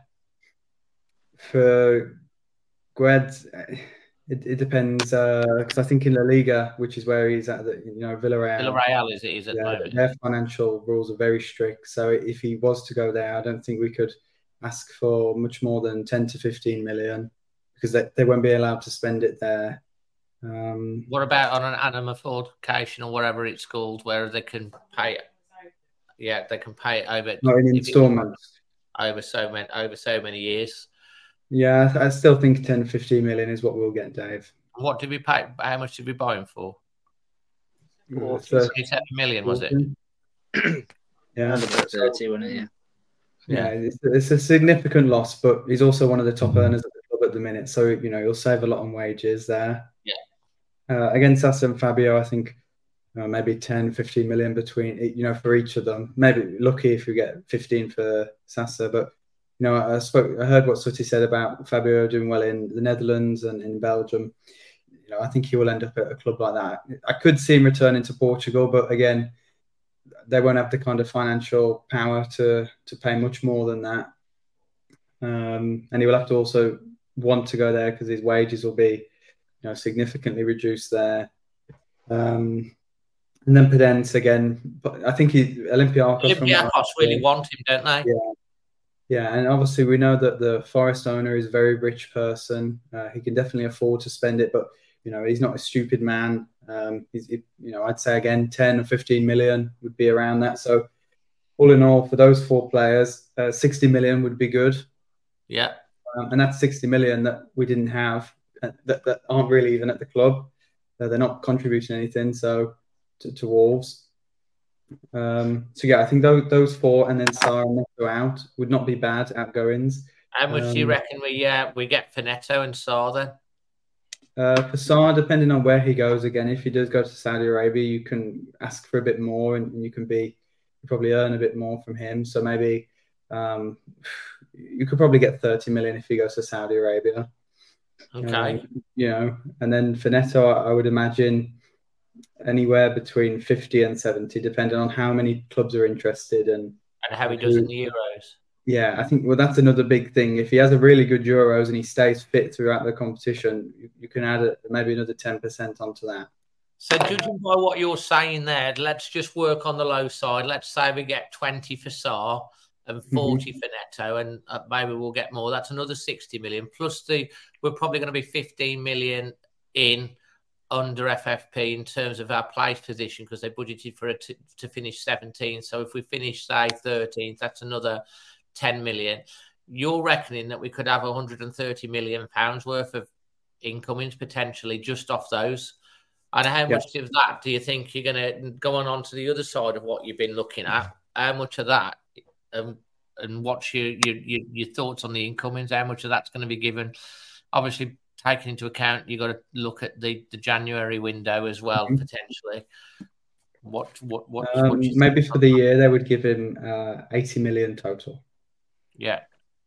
H: For Guedes, it, it depends because uh, I think in La Liga, which is where he's at, the, you know, Villarreal.
D: Villarreal is it is at
H: yeah,
D: the moment.
H: Their financial rules are very strict. So if he was to go there, I don't think we could ask for much more than ten to fifteen million because they, they won't be allowed to spend it there. Um,
D: what about on an animal fortification or whatever it's called, where they can pay? Yeah, they can pay it over
H: not in installments
D: over so many over so many years.
H: Yeah, I still think ten, fifteen million is what we'll get, Dave.
D: What did we pay? How much did we buy him for? thirty-seven million, was it?
H: Yeah,
G: thirty, wasn't it? Yeah.
H: Yeah, it's, it's a significant loss, but he's also one of the top earners at the club at the minute. So, you know, he'll save a lot on wages there.
D: Yeah.
H: Uh, against Sasa and Fabio, I think uh, maybe ten, fifteen million between, you know, for each of them. Maybe lucky if we get fifteen for Sasa. But, you know, I spoke, I heard what Sutty said about Fabio doing well in the Netherlands and in Belgium. You know, I think he will end up at a club like that. I could see him returning to Portugal, but again, they won't have the kind of financial power to to pay much more than that. Um, and he will have to also want to go there because his wages will be, you know, significantly reduced there. Um, and then Podence again, but I think he Olympiacos.
D: Olympiacos really want him, don't they?
H: Yeah, yeah. And obviously we know that the Forest owner is a very rich person. Uh, he can definitely afford to spend it, but you know, he's not a stupid man. Um, he's, he, you know, I'd say again, ten or fifteen million would be around that. So, all in all, for those four players, uh, sixty million would be good.
D: Yeah,
H: um, and that's sixty million that we didn't have, uh, that, that aren't really even at the club. Uh, they're not contributing anything. So, to, to Wolves. Um, so yeah, I think those those four and then Sarr and Neto out would not be bad outgoings.
D: How much um, do you reckon we uh, we get for Neto and Sarr then?
H: Uh, for Sarr, depending on where he goes, again, if he does go to Saudi Arabia, you can ask for a bit more, and you can be you probably earn a bit more from him. So maybe um, you could probably get thirty million if he goes to Saudi Arabia.
D: Okay.
H: Um, you know, and then for Neto, I would imagine anywhere between fifty and seventy, depending on how many clubs are interested and
D: and how he does who, in the Euros.
H: Yeah, I think, well, that's another big thing. If he has a really good Euros and he stays fit throughout the competition, you, you can add a, maybe another ten percent onto that.
D: So judging by what you're saying there, let's just work on the low side. Let's say we get twenty for Sarr and forty mm-hmm. for Neto, and uh, maybe we'll get more. That's another sixty million. Plus, the we're probably going to be fifteen million in under F F P in terms of our place position because they budgeted for it to, to finish seventeenth. So if we finish, say, thirteenth, that's another ten million. You're reckoning that we could have one hundred thirty million pounds worth of incomings potentially just off those. And how yeah. much of that do you think you're going to go on onto the other side of what you've been looking at? How much of that, um, and what's your, your your your thoughts on the incomings? How much of that's going to be given? Obviously, taking into account, you've got to look at the, the January window as well, mm-hmm. potentially. What what what?
H: Um,
D: what
H: maybe for the year they would give him uh, eighty million total.
D: Yeah.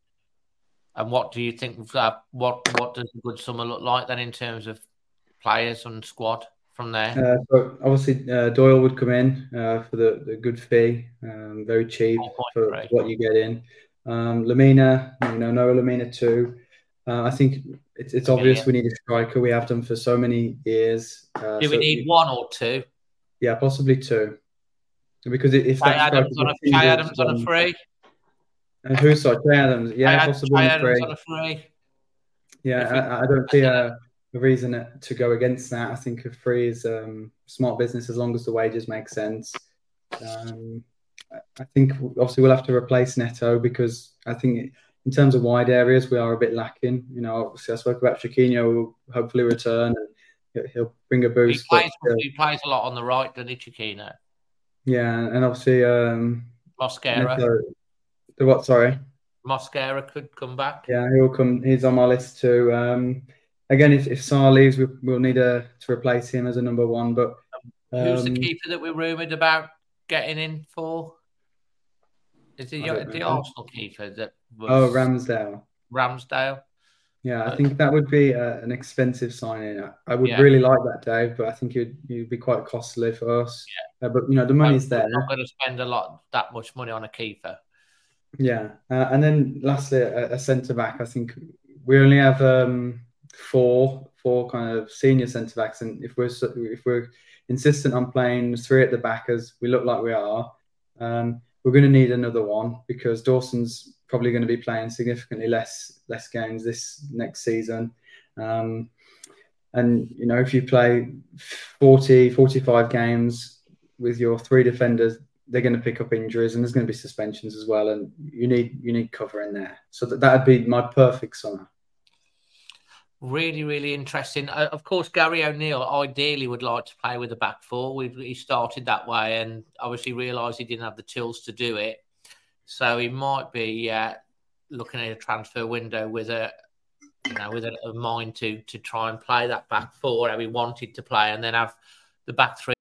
D: And what do you think? Uh, what what does a good summer look like then in terms of players and squad from there?
H: Uh, so obviously uh, Doyle would come in uh, for the, the good fee, um, very cheap for three. What you get in. Um, Lamina, you know, Noah Lamina too. Uh, I think it's it's obvious yeah, yeah. we need a striker. We have done for so many years. Uh,
D: do
H: so
D: we need one or two?
H: Yeah, possibly two. Because if
D: Trey Adams on a Trey Adams on a free.
H: And who's sorry, Trey Adams? Yeah,
D: Trey
H: possibly
D: Trey
H: free.
D: Adams on a free.
H: Yeah, I, I don't see a, a reason to go against that. I think a free is um, smart business as long as the wages make sense. Um, I think obviously we'll have to replace Neto because I think in terms of wide areas we are a bit lacking. You know, obviously I spoke about Chiquinho will hopefully return and he'll bring a boost.
D: He plays,
H: but, uh,
D: he plays a lot on the right, doesn't he, Chiquinho?
H: Yeah, and obviously um,
D: Mosquera.
H: Neto, the what? Sorry,
D: Mosquera could come back.
H: Yeah, he'll come. He's on my list too. Um, again, if, if Sarr leaves, we, we'll need a, to replace him as a number one. But
D: um, who's the keeper that we're rumoured about getting in for? Is it the, the Arsenal keeper that was...
H: Oh, Ramsdale.
D: Ramsdale.
H: Yeah, I
D: But,
H: think that would be uh, an expensive signing. I would
D: yeah.
H: really like that, Dave, but I think you'd you'd be quite costly for us.
D: Yeah.
H: Uh, but you know, the money's
D: I'm
H: there.
D: not going to spend a lot that much money on a keeper.
H: Yeah, uh, and then lastly, a, a centre back. I think we only have um, four four kind of senior centre backs, and if we're if we're insistent on playing three at the back as we look like we are, um, we're going to need another one because Dawson's probably going to be playing significantly less less games this next season. Um, and you know, if you play forty, forty-five games with your three defenders, they're going to pick up injuries and there's going to be suspensions as well, and you need you need cover in there. So that that'd be my perfect summer.
D: Really, really interesting. Uh, of course, Gary O'Neill ideally would like to play with a back four. We he started that way, and obviously realised he didn't have the tools to do it. So he might be uh, looking at a transfer window with a, you know, with a, a mind to to try and play that back four how he wanted to play, and then have the back three.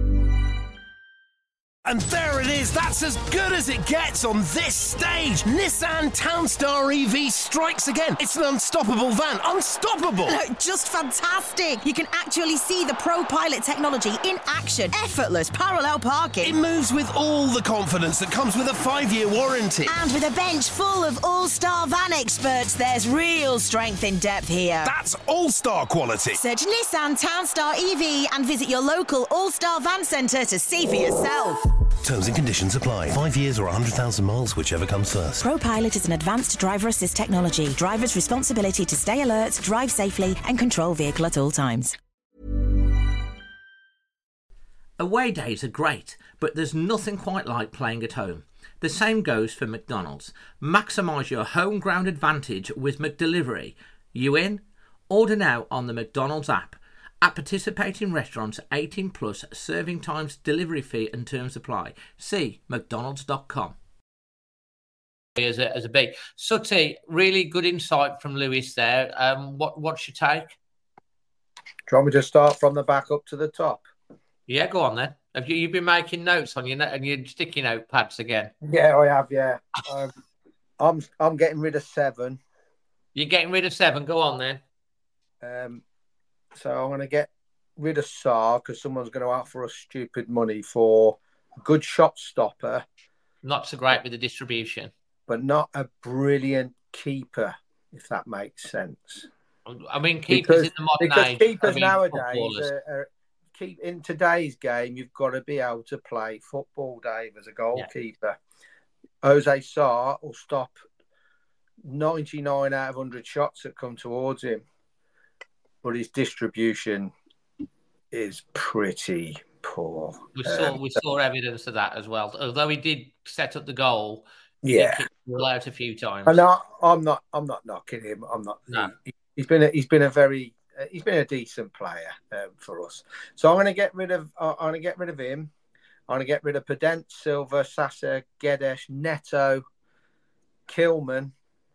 I: And there it is, that's as good as it gets on this stage. Nissan Townstar E V strikes again. It's an unstoppable van, unstoppable.
J: Look, just fantastic. You can actually see the ProPilot technology in action. Effortless parallel parking.
I: It moves with all the confidence that comes with a five-year warranty.
J: And with a bench full of all-star van experts, there's real strength in depth here.
I: That's all-star quality.
J: Search Nissan Townstar E V and visit your local all-star van centre to see for yourself.
I: Terms and conditions apply. Five years or one hundred thousand miles, whichever comes first.
J: ProPilot is an advanced driver assist technology. Driver's responsibility to stay alert, drive safely and control vehicle at all times.
D: Away days are great, but there's nothing quite like playing at home. The same goes for McDonald's. Maximise your home ground advantage with McDelivery. You in? Order now on the McDonald's app. At participating restaurants, eighteen plus, serving times, delivery fee and terms apply. See mcdonalds dot com. As a, as a big. Sutty, really good insight from Lewis there. Um, what, what's your take?
E: Do you want me to start from the back up to the top?
D: Yeah, go on then. Have you you've been making notes on your and your sticky notepads again?
E: Yeah, I have. Yeah, um, I'm I'm getting rid of seven.
D: You're getting rid of seven. Go on then.
E: Um, so I'm going to get rid of Sarr because someone's going to offer us stupid money for a good shot stopper.
D: Not so great with the distribution,
E: but not a brilliant keeper, if that makes sense.
D: I mean, keepers
E: because,
D: in the modern
E: because
D: age.
E: Keepers
D: I mean,
E: nowadays are, are keep in today's game. You've got to be able to play football, Dave, as a goalkeeper. Yeah. Jose Sarr will stop ninety-nine out of one hundred shots that come towards him, but his distribution is pretty poor.
D: We saw
E: um,
D: we saw evidence of that as well. Although he did set up the goal,
E: yeah,
D: he kicked the ball out a few times.
E: And I, I'm not, I'm not knocking him. I'm not.
D: No.
E: He, he's been, a, he's been a very, uh, he's been a decent player um, for us. So I'm going to get rid of, uh, I'm going to get rid of him. I'm going to get rid of Pedent, Silva, Sasa, Guedes, Neto, Kilman.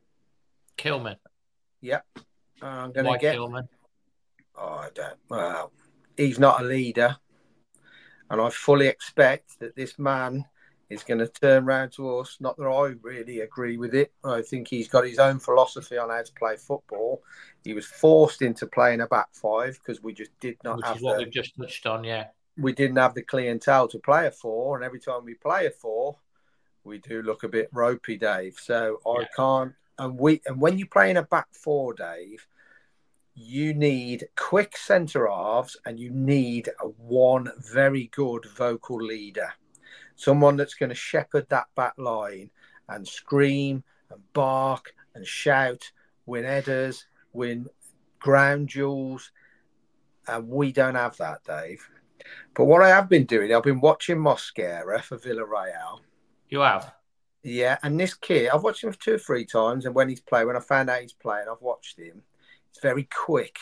D: Kilman.
E: Yep. I'm going
D: Why
E: to get.
D: Kilman?
E: Oh, I don't. Well, he's not a leader, and I fully expect that this man is going to turn round to us. Not that I really agree with it. I think he's got his own philosophy on how to play football. He was forced into playing a back five because we just did not
D: Which
E: have
D: is what
E: the,
D: we've just touched on, yeah.
E: We didn't have the clientele to play a four, and every time we play a four, we do look a bit ropey, Dave. So I yeah. can't. And we and when you play in a back four, Dave, you need quick centre halves and you need a one very good vocal leader. Someone that's going to shepherd that back line and scream and bark and shout, win headers, win ground duels. And we don't have that, Dave. But what I have been doing, I've been watching Mosquera for Villarreal.
D: You have?
E: Yeah, and this kid, I've watched him two or three times, and when he's playing, when I found out he's playing, I've watched him. He's very quick,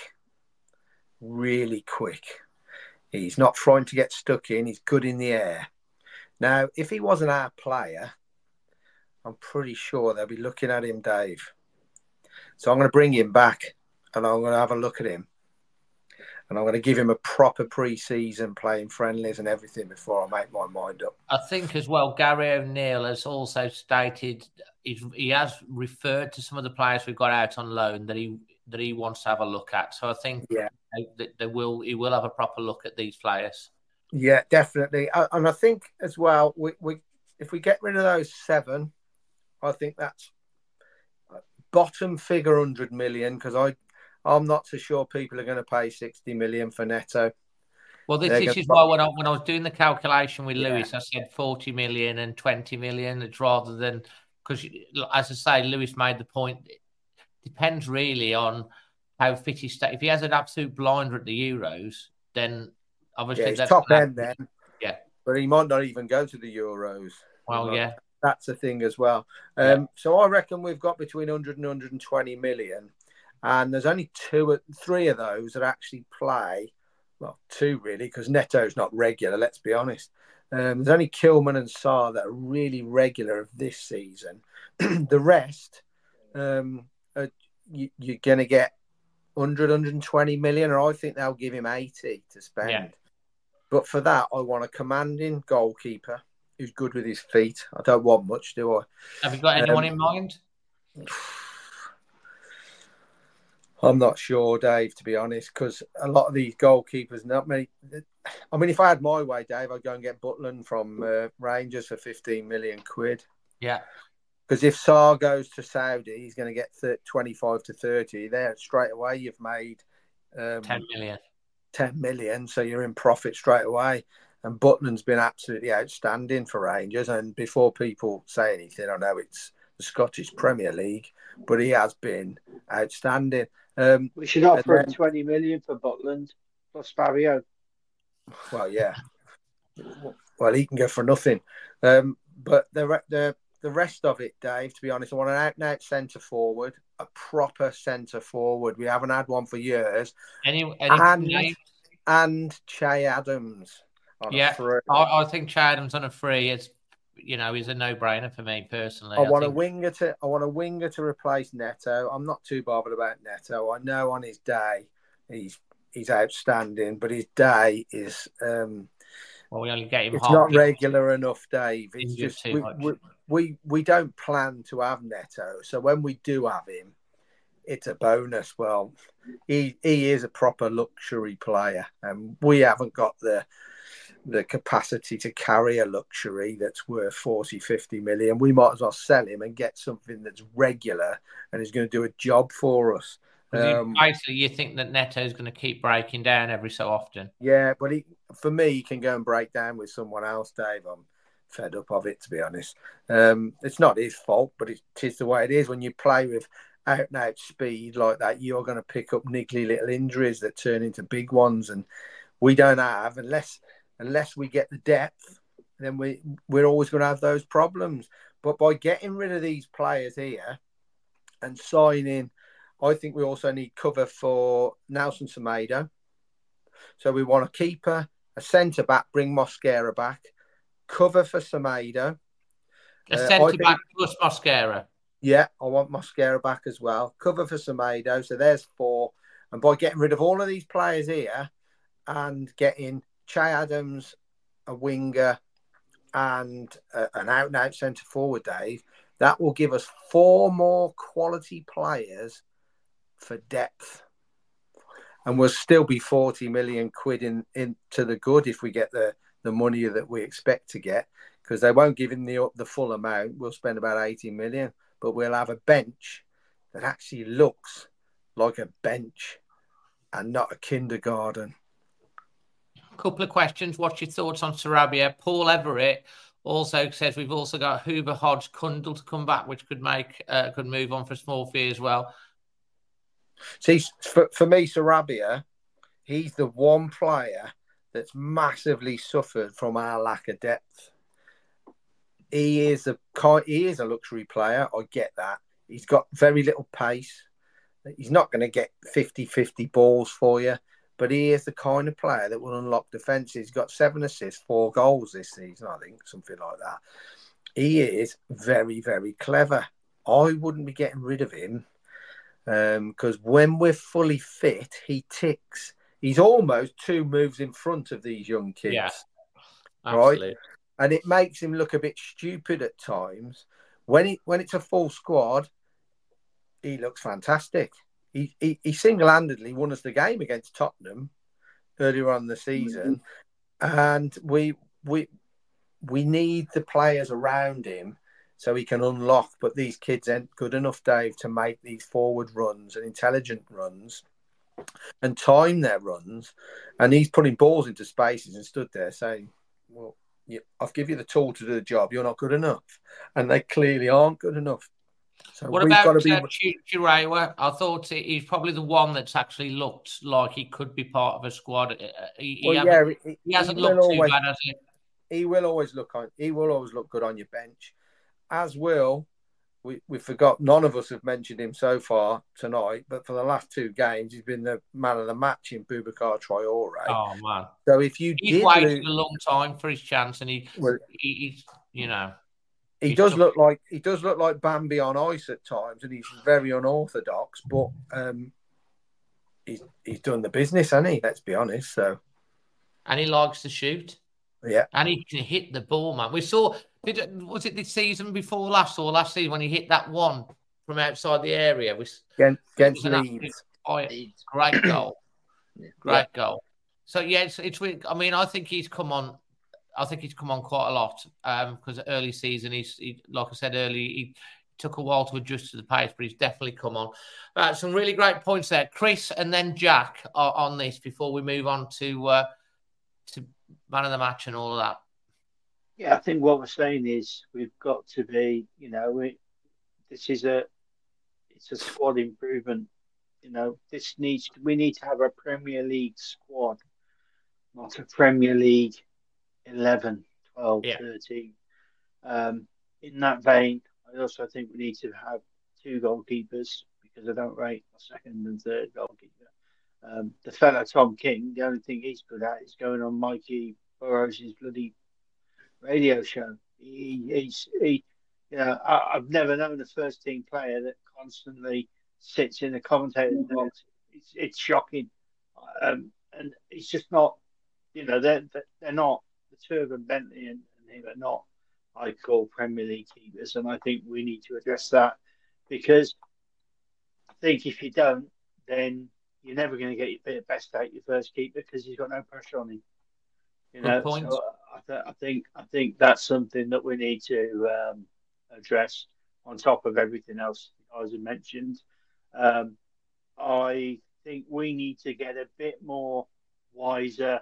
E: really quick. He's not trying to get stuck in. He's good in the air. Now, if he wasn't our player, I'm pretty sure they'll be looking at him, Dave. So I'm going to bring him back, and I'm going to have a look at him. And I'm going to give him a proper pre-season playing friendlies and everything before I make my mind up.
D: I think as well, Gary O'Neill has also stated, he has referred to some of the players we've got out on loan that he that he wants to have a look at. So I think
E: yeah,
D: you know, that they will he will have a proper look at these players.
E: Yeah, definitely. And I think as well, we, we if we get rid of those seven, I think that's bottom figure one hundred million, because I I'm not so sure people are going to pay sixty million for Neto.
D: Well, this, this is why when I when I was doing the calculation with Lewis, yeah. I said forty million and twenty million. It's rather than, because as I say, Lewis made the point. It depends really on how fit he stays. If he has an absolute blinder at the Euros, then obviously
E: yeah, he's
D: that's
E: top end then.
D: Yeah,
E: but he might not even go to the Euros.
D: Well,
E: like,
D: yeah,
E: that's a thing as well. Um, yeah. So I reckon we've got between one hundred and one hundred twenty million, and there's only two, three of those that actually play. Well, two really, because Neto's not regular. Let's be honest. Um, there's only Kilman and Sarr that are really regular of this season. The rest, um, are, you, you're going to get one hundred, one hundred twenty million, or I think they'll give him eighty to spend. Yeah. But for that, I want a commanding goalkeeper who's good with his feet. I don't want much, do I?
D: Have you got anyone um, in mind?
E: I'm not sure, Dave, to be honest, because a lot of these goalkeepers, not many. I mean, if I had my way, Dave, I'd go and get Butland from uh, Rangers for fifteen million quid.
D: Yeah.
E: Because if Sarr goes to Saudi, he's going to get twenty-five to thirty. There, straight away, you've made um,
D: ten million.
E: ten million, so you're in profit straight away. And Butland's been absolutely outstanding for Rangers. And before people say anything, I know it's the Scottish Premier League, but he has been outstanding. Um,
F: we should offer him twenty million for Butland plus Fabio.
E: Well, yeah. Well, he can go for nothing. Um, but the the the rest of it, Dave, to be honest, I want an out-and-out centre forward, a proper centre forward. We haven't had one for years.
D: Any, any
E: and
D: names?
E: and Che Adams. On
D: yeah,
E: a free.
D: I, I think Che Adams on a free is, you know, is a no-brainer for me personally.
E: I, I want
D: think...
E: a winger to. I want a winger to replace Neto. I'm not too bothered about Neto. I know on his day he's he's outstanding, but his day is. Um,
D: well, we only get him.
E: It's not regular enough, Dave. It's just
D: too
E: we,
D: much.
E: we we we don't plan to have Neto, so when we do have him, it's a bonus. Well, he he is a proper luxury player, and we haven't got the. the capacity to carry a luxury that's worth forty, fifty million. We might as well sell him and get something that's regular and is going to do a job for us.
D: Um, basically, you think that Neto's going to keep breaking down every so often?
E: Yeah, but he, for me, he can go and break down with someone else, Dave. I'm fed up of it, to be honest. Um, it's not his fault, but it is the way it is. When you play with out-and-out speed like that, you're going to pick up niggly little injuries that turn into big ones, and we don't have, unless... Unless we get the depth, then we, we're always going to have those problems. But by getting rid of these players here and signing, I think we also need cover for Nelson Semedo. So we want a keeper, a centre-back, bring Mosquera back, cover for Semedo.
D: A uh, centre-back plus Mosquera.
E: Yeah, I want Mosquera back as well. Cover for Semedo. So there's four. And by getting rid of all of these players here and getting... Che Adams, a winger, and uh, an out-and-out centre forward, Dave, that will give us four more quality players for depth, and we'll still be forty million quid in into the good if we get the, the money that we expect to get, because they won't give him the the full amount. We'll spend about eighty million, but we'll have a bench that actually looks like a bench and not a kindergarten.
D: Couple of questions. What's your thoughts on Sarabia? Paul Everett also says we've also got Hoover, Hodge, Kundle to come back, which could make uh, could move on for a small fee as well.
E: See, for, for me, Sarabia, he's the one player that's massively suffered from our lack of depth. He is a he is a luxury player. I get that. He's got very little pace. He's not going to get fifty-fifty balls for you. But he is the kind of player that will unlock defences. He's got seven assists, four goals this season, I think, something like that. He is very, very clever. I wouldn't be getting rid of him because um, when we're fully fit, he ticks. He's almost two moves in front of these young kids.
D: Yeah, absolutely.
E: Right? And it makes him look a bit stupid at times. When it when it's a full squad, he looks fantastic. he, he, he single-handedly won us the game against Tottenham earlier on in the season, mm-hmm. and we we we need the players around him so he can unlock. But these kids aren't good enough, Dave, to make these forward runs and intelligent runs and time their runs. And he's putting balls into spaces and stood there saying, well, yeah, I've given you the tool to do the job. You're not good enough. And they clearly aren't good enough. So
D: what
E: we've
D: about
E: got to be...
D: uh, Chiraiwa? I thought he's probably the one that's actually looked like he could be part of a squad. He, he,
E: well, yeah,
D: he,
E: he
D: hasn't
E: he
D: looked
E: always,
D: too bad, has he?
E: He will always look on. He will always look good on your bench, as will. We we forgot. None of us have mentioned him so far tonight, but for the last two games, he's been the man of the match in Boubacar Traoré.
D: Oh man!
E: So if you
D: he's
E: did
D: waited
E: lose,
D: a long time for his chance, and he,
E: well,
D: he he's you know.
E: He does look like he does look like Bambi on ice at times, and he's very unorthodox. But um, he's he's done the business, hasn't he? Let's be honest. So,
D: and he likes to shoot.
E: Yeah,
D: and he can hit the ball, man. We saw. Did, was it the season before last or last season when he hit that one from outside the area? We,
E: against against Leeds.
D: Great goal, great
E: yeah.
D: goal. So yeah, it's it's. I mean, I think he's come on. I think he's come on quite a lot because um, early season, he's he, like I said earlier, he took a while to adjust to the pace, but he's definitely come on. Uh, some really great points there, Chris, and then Jack are on this before we move on to uh, to man of the match and all of that.
F: Yeah, I think what we're saying is we've got to be, you know, we, this is a it's a squad improvement. You know, this needs we need to have a Premier League squad, not a Premier League eleven, twelve, yeah. thirteen. Um, in that vein, I also think we need to have two goalkeepers because I don't rate a second and third goalkeeper. Um, the fella Tom King, the only thing he's good at is going on Mikey Burrows' bloody radio show. He, he's, he, you know, I, I've never known a first team player that constantly sits in the commentator's box. It's, it's shocking, um, and it's just not. You know, they're they're not. Turban, Bentley and, and him are not, I call Premier League keepers, and I think we need to address that because I think if you don't, then you're never going to get your best out your first keeper because he's got no pressure on him. You know,
D: Good point.
F: So I, th- I think I think that's something that we need to um, address on top of everything else I was mentioned. Um, I think we need to get a bit more wiser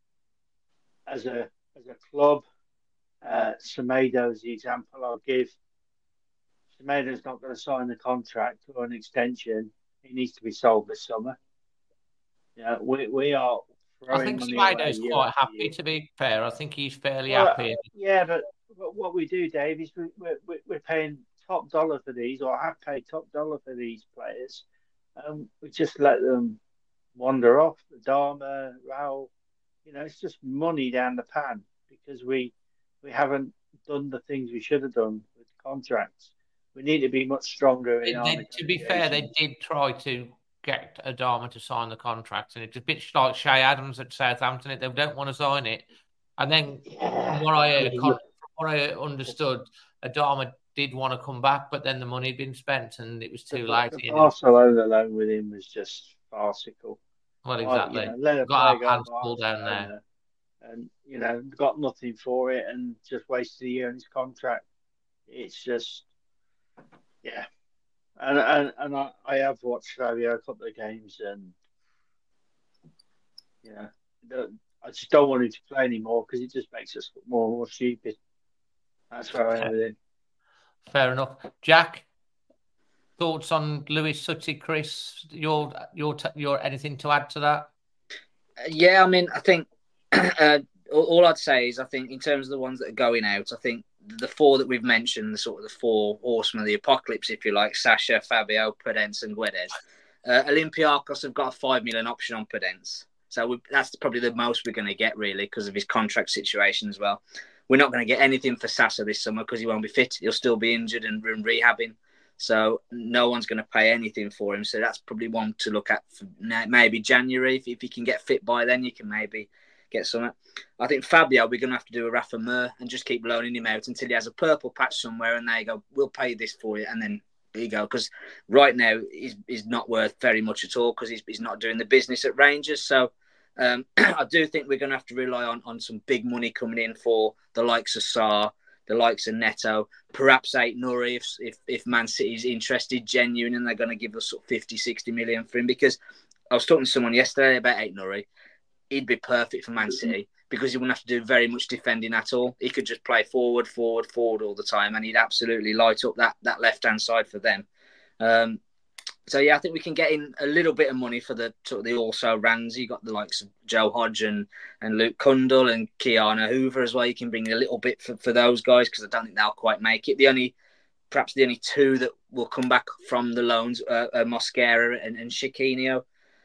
F: as a as a club. Uh, Semedo is the example I'll give. Semedo's not going to sign the contract or an extension. He needs to be sold this summer. Yeah, we we are.
D: I think Semedo's quite happy. To be fair, I think he's fairly
F: well,
D: happy.
F: Yeah, but, but what we do, Dave, is we, we're we're paying top dollar for these, or have paid top dollar for these players. Um, we just let them wander off. Adama, Raul, you know, it's just money down the pan because we we haven't done the things we should have done with contracts. We need to be much stronger. In
D: they,
F: our
D: to be fair, they did try to get Adama to sign the contract, and it's a bit like Shay Adams at Southampton. They don't want to sign it, and then yeah. from what I heard, from what I understood, Adama did want to come back, but then the money had been spent, and it was too
F: the,
D: late.
F: The Barcelona loan with him was just farcical.
D: Well, exactly.
F: Like, you know,
D: got our hands pulled down there.
F: And, you know, got nothing for it and just wasted a year on his contract. It's just, yeah. And and, and I, I have watched Fabio a couple of games and, you know, I just don't want him to play anymore because it just makes us more and more stupid. That's where I am with him.
D: Fair enough. Jack, thoughts on Lewis Sutty, Chris? Your, your, your anything to add to that?
G: Uh, yeah, I mean, I think uh, all, all I'd say is I think in terms of the ones that are going out, I think the four that we've mentioned, the sort of the four horsemen of the apocalypse, if you like, Sasha, Fabio, Podence and Guedes. Uh, Olympiacos have got a five million option on Podence. So we, that's probably the most we're going to get, really, because of his contract situation as well. We're not going to get anything for Sasha this summer because he won't be fit. He'll still be injured and rehabbing. So no one's going to pay anything for him. So that's probably one to look at for maybe January. If, if he can get fit by then, you can maybe get something. I think Fabio, we're going to have to do a Rafa Mir and just keep loaning him out until he has a purple patch somewhere and they go, we'll pay this for you. And then There you go. Because right now he's, he's not worth very much at all because he's, he's not doing the business at Rangers. So um, I do think we're going to have to rely on, on some big money coming in for the likes of Sarr, the likes of Neto, perhaps Ait-Nouri if, if, if Man City's interested, genuine, and they're going to give us sort of fifty, sixty million for him. Because I was talking to someone yesterday about Ait-Nouri. He'd be perfect for Man City because he wouldn't have to do very much defending at all. He could just play forward, forward, forward all the time, and he'd absolutely light up that, that left-hand side for them. Um, so, yeah, I think we can get in a little bit of money for the sort of the also-rans. You got the likes of Joe Hodge and, and Luke Kundle and Keanu Hoover as well. You can bring a little bit for, for those guys because I don't think they'll quite make it. The only, perhaps the only two that will come back from the loans are, are Mosquera and, and Chiquinho.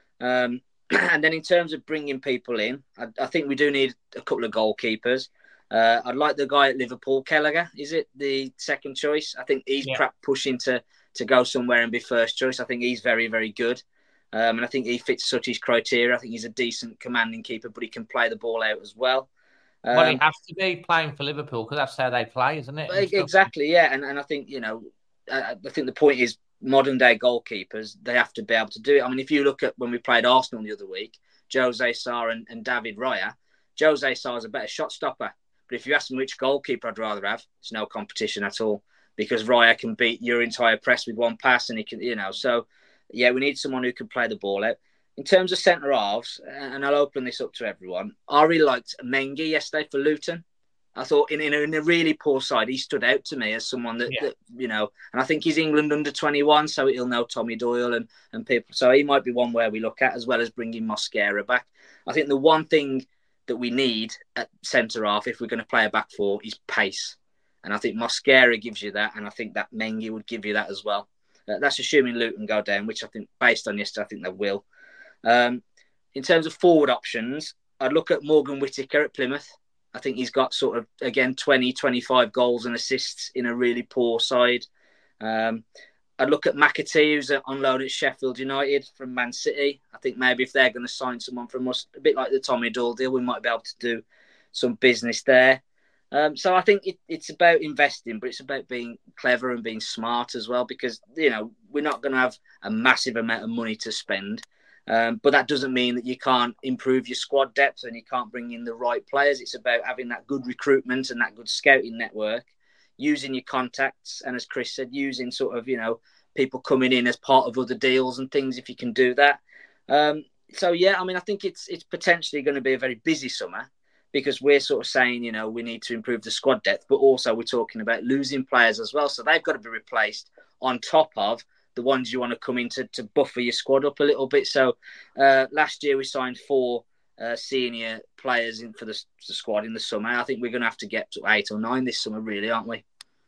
G: Um And then in terms of bringing people in, I, I think we do need a couple of goalkeepers. Uh, I'd like the guy at Liverpool, Kelleher. Is it the second choice? I think he's yeah. perhaps pushing to, to go somewhere and be first choice. I think he's very, very good. Um, and I think he fits Sutty's criteria. I think he's a decent commanding keeper, but he can play the ball out as well. Um,
D: well, he has to be playing for Liverpool because that's how they play, isn't it?
G: Exactly, yeah. And, and I think, you know, I, I think the point is, modern day goalkeepers, they have to be able to do it. I mean, if you look at when we played Arsenal the other week, Jose Sarr and, and David Raya, Jose Sarr is a better shot stopper. But if you ask me which goalkeeper I'd rather have, it's no competition at all because Raya can beat your entire press with one pass and he can, you know. So, yeah, we need someone who can play the ball out. In terms of centre halves, and I'll open this up to everyone, I really liked Mengi yesterday for Luton. I thought in, in, a, in a really poor side, he stood out to me as someone that, yeah. that, you know, and I think he's England under twenty-one, so he'll know Tommy Doyle and, and people. So he might be one where we look at, as well as bringing Mosquera back. I think the one thing that we need at centre-half, if we're going to play a back four, is pace. And I think Mosquera gives you that, and I think that Mengi would give you that as well. Uh, that's assuming Luton go down, which I think, based on yesterday, I think they will. Um, in terms of forward options, I'd look at Morgan Whittaker at Plymouth. I think he's got sort of, again, twenty, twenty-five goals and assists in a really poor side. Um, I'd look at McAtee, who's on loan at Sheffield United from Man City. I think maybe if they're going to sign someone from us, a bit like the Tommy Doyle deal, we might be able to do some business there. Um, so I think it, it's about investing, but it's about being clever and being smart as well because, you know, we're not going to have a massive amount of money to spend. Um, but that doesn't mean that you can't improve your squad depth and you can't bring in the right players. It's about having that good recruitment and that good scouting network, using your contacts, and as Chris said, using sort of, you know, people coming in as part of other deals and things if you can do that. Um, so, yeah, I mean, I think it's it's potentially going to be a very busy summer because we're sort of saying, you know, we need to improve the squad depth, but also we're talking about losing players as well. So they've got to be replaced on top of the ones you want to come in to, to buffer your squad up a little bit. So uh, last year we signed four uh, senior players in for the, the squad in the summer. I think we're going to have to get to eight or nine this summer, really, aren't we?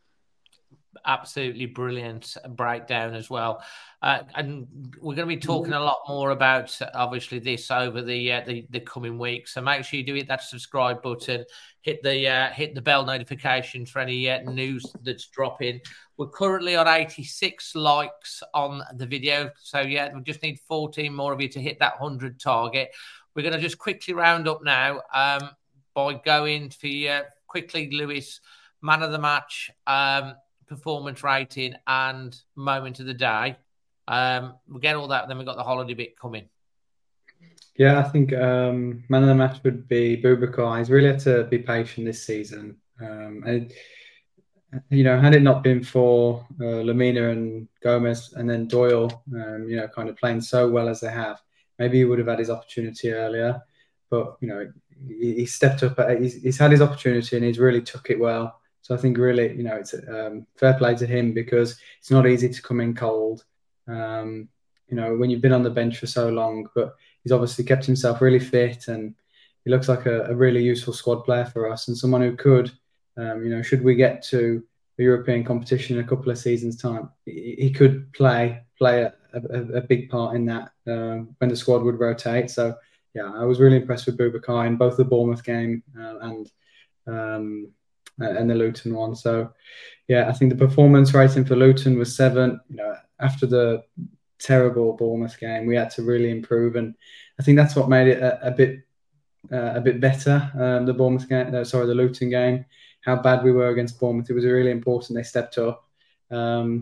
D: Absolutely brilliant breakdown as well. Uh, and we're going to be talking a lot more about, obviously, this over the, uh, the the coming weeks. So make sure you do hit that subscribe button, hit the uh, hit the bell notifications for any uh, news that's dropping. We're currently on eighty-six likes on the video. So, yeah, we just need fourteen more of you to hit that one hundred target. We're going to just quickly round up now um, by going for uh, quickly, Lewis, man of the match, um, performance rating and moment of the day. Um, we'll get all that, then we've got the holiday bit coming.
H: Yeah, I think um, man of the match would be Boubacar. He's really had to be patient this season. Um, and, you know, had it not been for uh, Lamina and Gomez and then Doyle, um, you know, kind of playing so well as they have, maybe he would have had his opportunity earlier. But, you know, he, he stepped up. He's, he's had his opportunity and he's really took it well. So I think really, you know, it's um, fair play to him because it's not easy to come in cold, um, you know, when you've been on the bench for so long. But he's obviously kept himself really fit and he looks like a, a really useful squad player for us and someone who could, um, you know, should we get to the European competition in a couple of seasons' time, he, he could play play a, a, a big part in that um, when the squad would rotate. So, yeah, I was really impressed with Boubacar in both the Bournemouth game uh, and um and the Luton one. So, yeah, I think the performance rating for Luton was seven. You know, after the terrible Bournemouth game, we had to really improve, and I think that's what made it a, a bit uh, a bit better. Um, the Bournemouth game, no, sorry, the Luton game. How bad we were against Bournemouth. It was really important they stepped up. Um,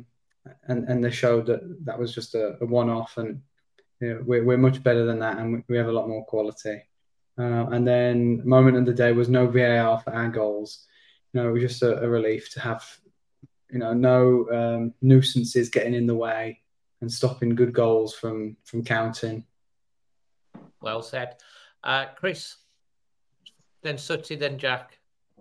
H: and and they showed that that was just a, a one-off, and you know, we're we're much better than that, and we, we have a lot more quality. Uh, and then moment of the day was no V A R for our goals. You know, it was just a, a relief to have, you know, no um, nuisances getting in the way and stopping good goals from from counting.
D: Well said, uh, Chris. Then Sutty, then Jack.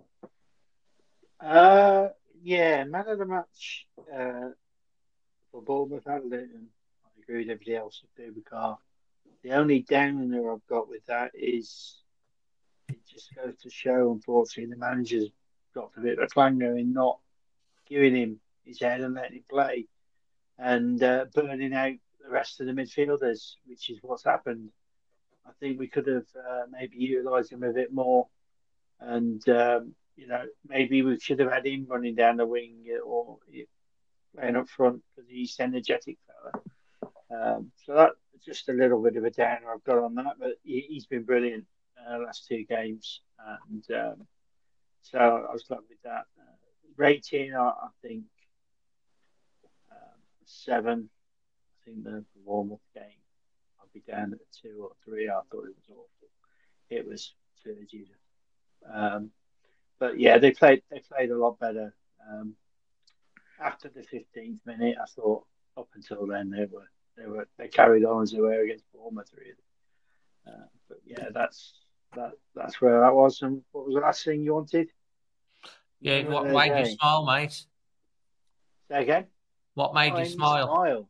F: Uh, yeah, man of the match uh, for Bournemouth and Luton. I agree with everybody else with Boubacar. The only downer I've got with that is it just goes to show, unfortunately, the manager's dropped a bit of a clanger in not giving him his head and letting him play, and uh, burning out the rest of the midfielders, which is what's happened. I think we could have uh, maybe utilised him a bit more, and um, you know, maybe we should have had him running down the wing or playing up front because he's energetic fella. Um, so that's just a little bit of a downer I've got on that, but he, he's been brilliant uh, last two games, and um, so I was glad with that. Uh, rating, I, I think um, seven. I think the warm-up game, I'll be down at two or three. I thought it was awful. It was turgid. Um, but yeah, they played. They played a lot better. Um, after the fifteenth minute, I thought up until then they were. They were they carried on as they were against Bournemouth, really. Uh, but yeah, that's that that's where that was. And what was the last thing you wanted?
D: Yeah, you what made you smile, mate?
F: Say again.
D: What made you smile?
F: smile?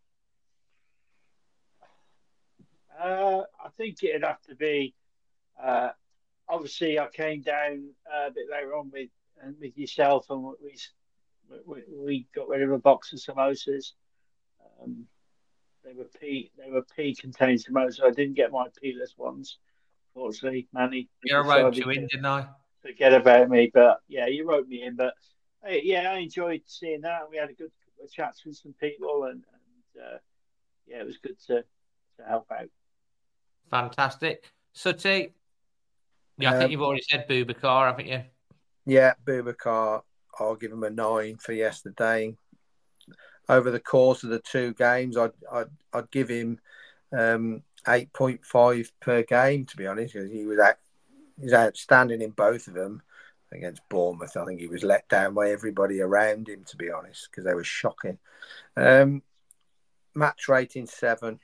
F: Uh, I think it'd have to be. Uh, obviously, I came down uh, a bit later on with and with yourself, and we we we got rid of a box of samosas. Um, They were pea. They were pea contained samosas. I didn't get my peeless ones. Fortunately, Manny.
D: You wrote you in, didn't I?
F: Forget about me. But yeah, you wrote me in. But hey, yeah, I enjoyed seeing that. We had a good couple of chats with some people, and, and uh, yeah, it was good to to help out.
D: Fantastic, Sutty. Yeah, I
E: um,
D: think you've already said Boubacar, haven't you?
E: Yeah, Boubacar. I'll give him a nine for yesterday. Over the course of the two games, I'd I'd, I'd give him um, eight point five per game. To be honest, because he was out, he was outstanding in both of them. Against Bournemouth, I think he was let down by everybody around him. To be honest, because they were shocking. Um, match rating seven,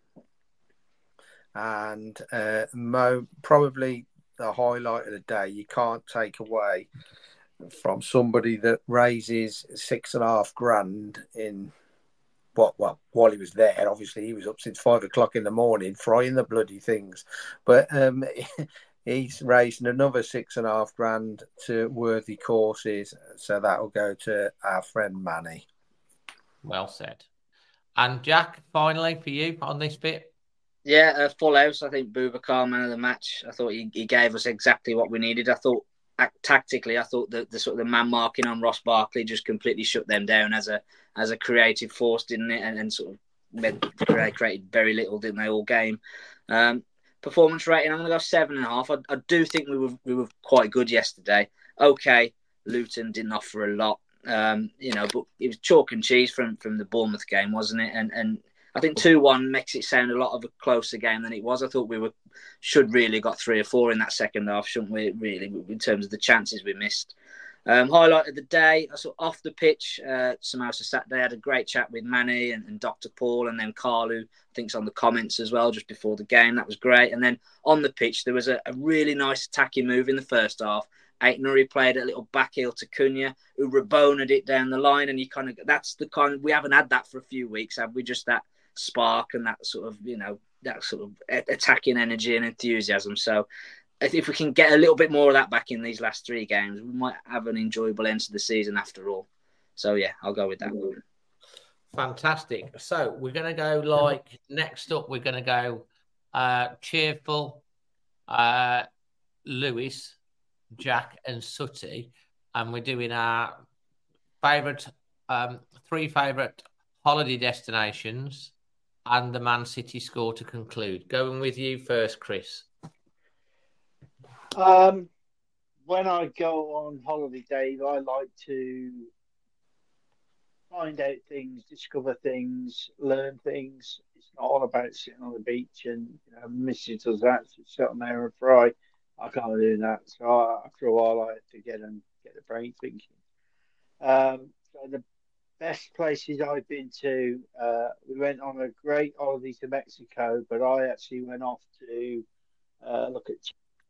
E: and uh, Mo probably the highlight of the day. You can't take away from somebody that raises six and a half grand in what well while he was there. Obviously he was up since five o'clock in the morning frying the bloody things, but um he's raising another six and a half grand to worthy causes, so that'll go to our friend Manny.
D: Well said. And Jack, finally for you on this bit.
G: Yeah, uh, full house. I think Boubacar, man of the match. I thought he, he gave us exactly what we needed. I thought tactically, I thought that the sort of the man marking on Ross Barkley just completely shut them down as a as a creative force, didn't it? And, and sort of made, created very little, didn't they, all game? Um, performance rating, I'm going to go seven and a half. I, I do think we were we were quite good yesterday. Okay, Luton didn't offer a lot, um, you know, but it was chalk and cheese from from the Bournemouth game, wasn't it? And and I think two one makes it sound a lot of a closer game than it was. I thought we were should really got three or four in that second half, shouldn't we, really, in terms of the chances we missed. Um, highlight of the day, I saw off the pitch, uh, Samosa Saturday had a great chat with Manny and, and Doctor Paul, and then Carl, who I think's on the comments as well, just before the game. That was great. And then on the pitch, there was a, a really nice attacking move in the first half. Aït-Nouri played a little back heel to Cunha, who reboned it down the line, and you kind of that's the kind of, we haven't had that for a few weeks, have we? Just that spark and that sort of, you know, that sort of attacking energy and enthusiasm. So if we can get a little bit more of that back in these last three games, we might have an enjoyable end to the season after all. So yeah, I'll go with that one.
D: Fantastic. So we're going to go like next up, we're going to go uh, cheerful, uh, Lewis, Jack and Sutty, and we're doing our favourite, um, three favourite holiday destinations and the Man City score to conclude. Going with you first, Chris.
F: Um, when I go on holiday, Dave, I like to I find out things, discover things, learn things. It's not all about sitting on the beach and you know, Missy does that, so sit on there and fry. I can't do that. So I, after a while, I had to get and get the brain thinking. Um, so the best places I've been to, uh, we went on a great holiday to Mexico, but I actually went off to uh, look at.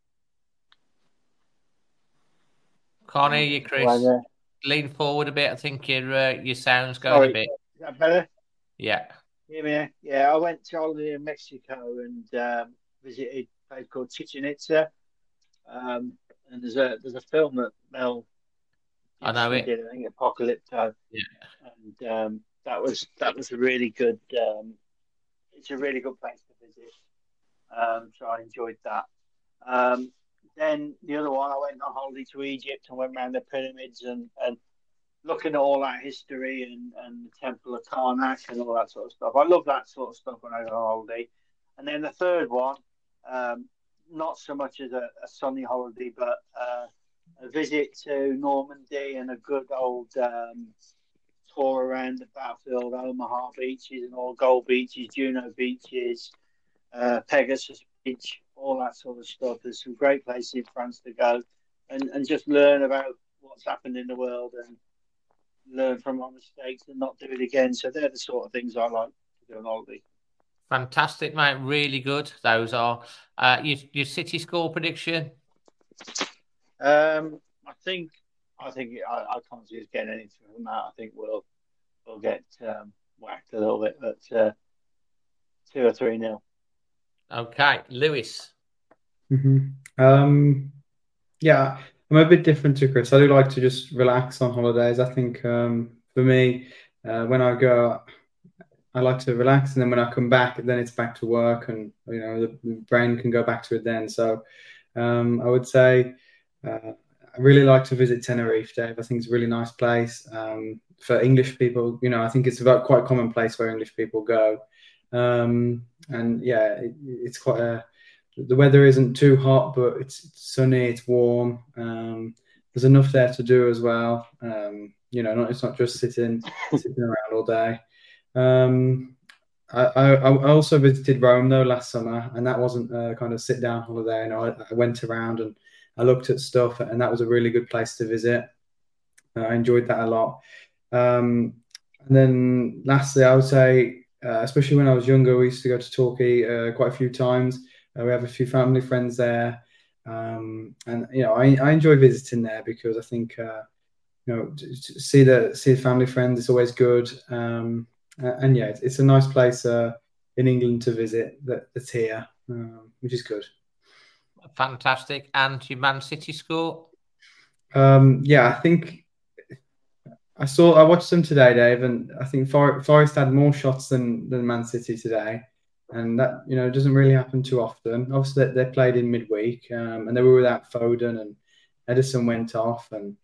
D: Can't hear you, Chris. Lean forward a bit. I think your uh, your sound's going
F: Sorry,
D: a bit.
F: Is that better?
D: Yeah.
F: Hear me? Yeah, I went to holiday in Mexico and um, visited a place called Chichen Itza. Um, and there's a there's a film that Mel
D: I know it.
F: did, I think Apocalypto.
D: Yeah.
F: And um, that was that was a really good. Um, it's a really good place to visit. Um, so I enjoyed that. Um, then the other one, I went on holiday to Egypt and went around the pyramids and, and looking at all that history and, and the Temple of Karnak and all that sort of stuff. I love that sort of stuff when I go on holiday. And then the third one, um, not so much as a, a sunny holiday, but uh, a visit to Normandy and a good old um, tour around the battlefield, Omaha beaches and all gold beaches, Juno beaches, uh, Pegasus Beach, all that sort of stuff. There's some great places in France to go and, and just learn about what's happened in the world and learn from our mistakes and not do it again. So they're the sort of things I like to do on holiday.
D: Fantastic, mate. Really good. Those are. Uh, your, your City score prediction?
F: Um, I think I think I, I can't see us getting anything from that. I think we'll we'll get um, whacked a little bit, but uh, two or three nil.
D: Okay, Lewis.
H: Mm-hmm. Um, yeah, I'm a bit different to Chris. I do like to just relax on holidays. I think um, for me, uh, when I go, I like to relax, and then when I come back, then it's back to work, and you know the brain can go back to it then. So um, I would say uh, I really like to visit Tenerife, Dave. I think it's a really nice place um, for English people. You know, I think it's about quite a common place where English people go. Um, and yeah, it, it's quite a, the weather isn't too hot, but it's sunny, it's warm. Um, there's enough there to do as well. Um, you know, not, it's not just sitting, sitting around all day. Um, I, I, I also visited Rome though last summer, and that wasn't a kind of sit down holiday. You know, I, I went around and I looked at stuff, and that was a really good place to visit. Uh, I enjoyed that a lot. Um, and then lastly, I would say, Uh, especially when I was younger, we used to go to Torquay uh, quite a few times. Uh, we have a few family friends there, um, and you know, I, I enjoy visiting there because I think uh, you know, to, to see the see the family friends is always good. Um, and yeah, it's, it's a nice place uh, in England to visit that, that's here, um, which is good.
D: Fantastic. And your Man City score?
H: Um, yeah, I think. I saw. I watched them today, Dave, and I think For- Forest had more shots than, than Man City today, and that you know doesn't really happen too often. Obviously, they, they played in midweek, um, and they were without Foden, and Edison went off, and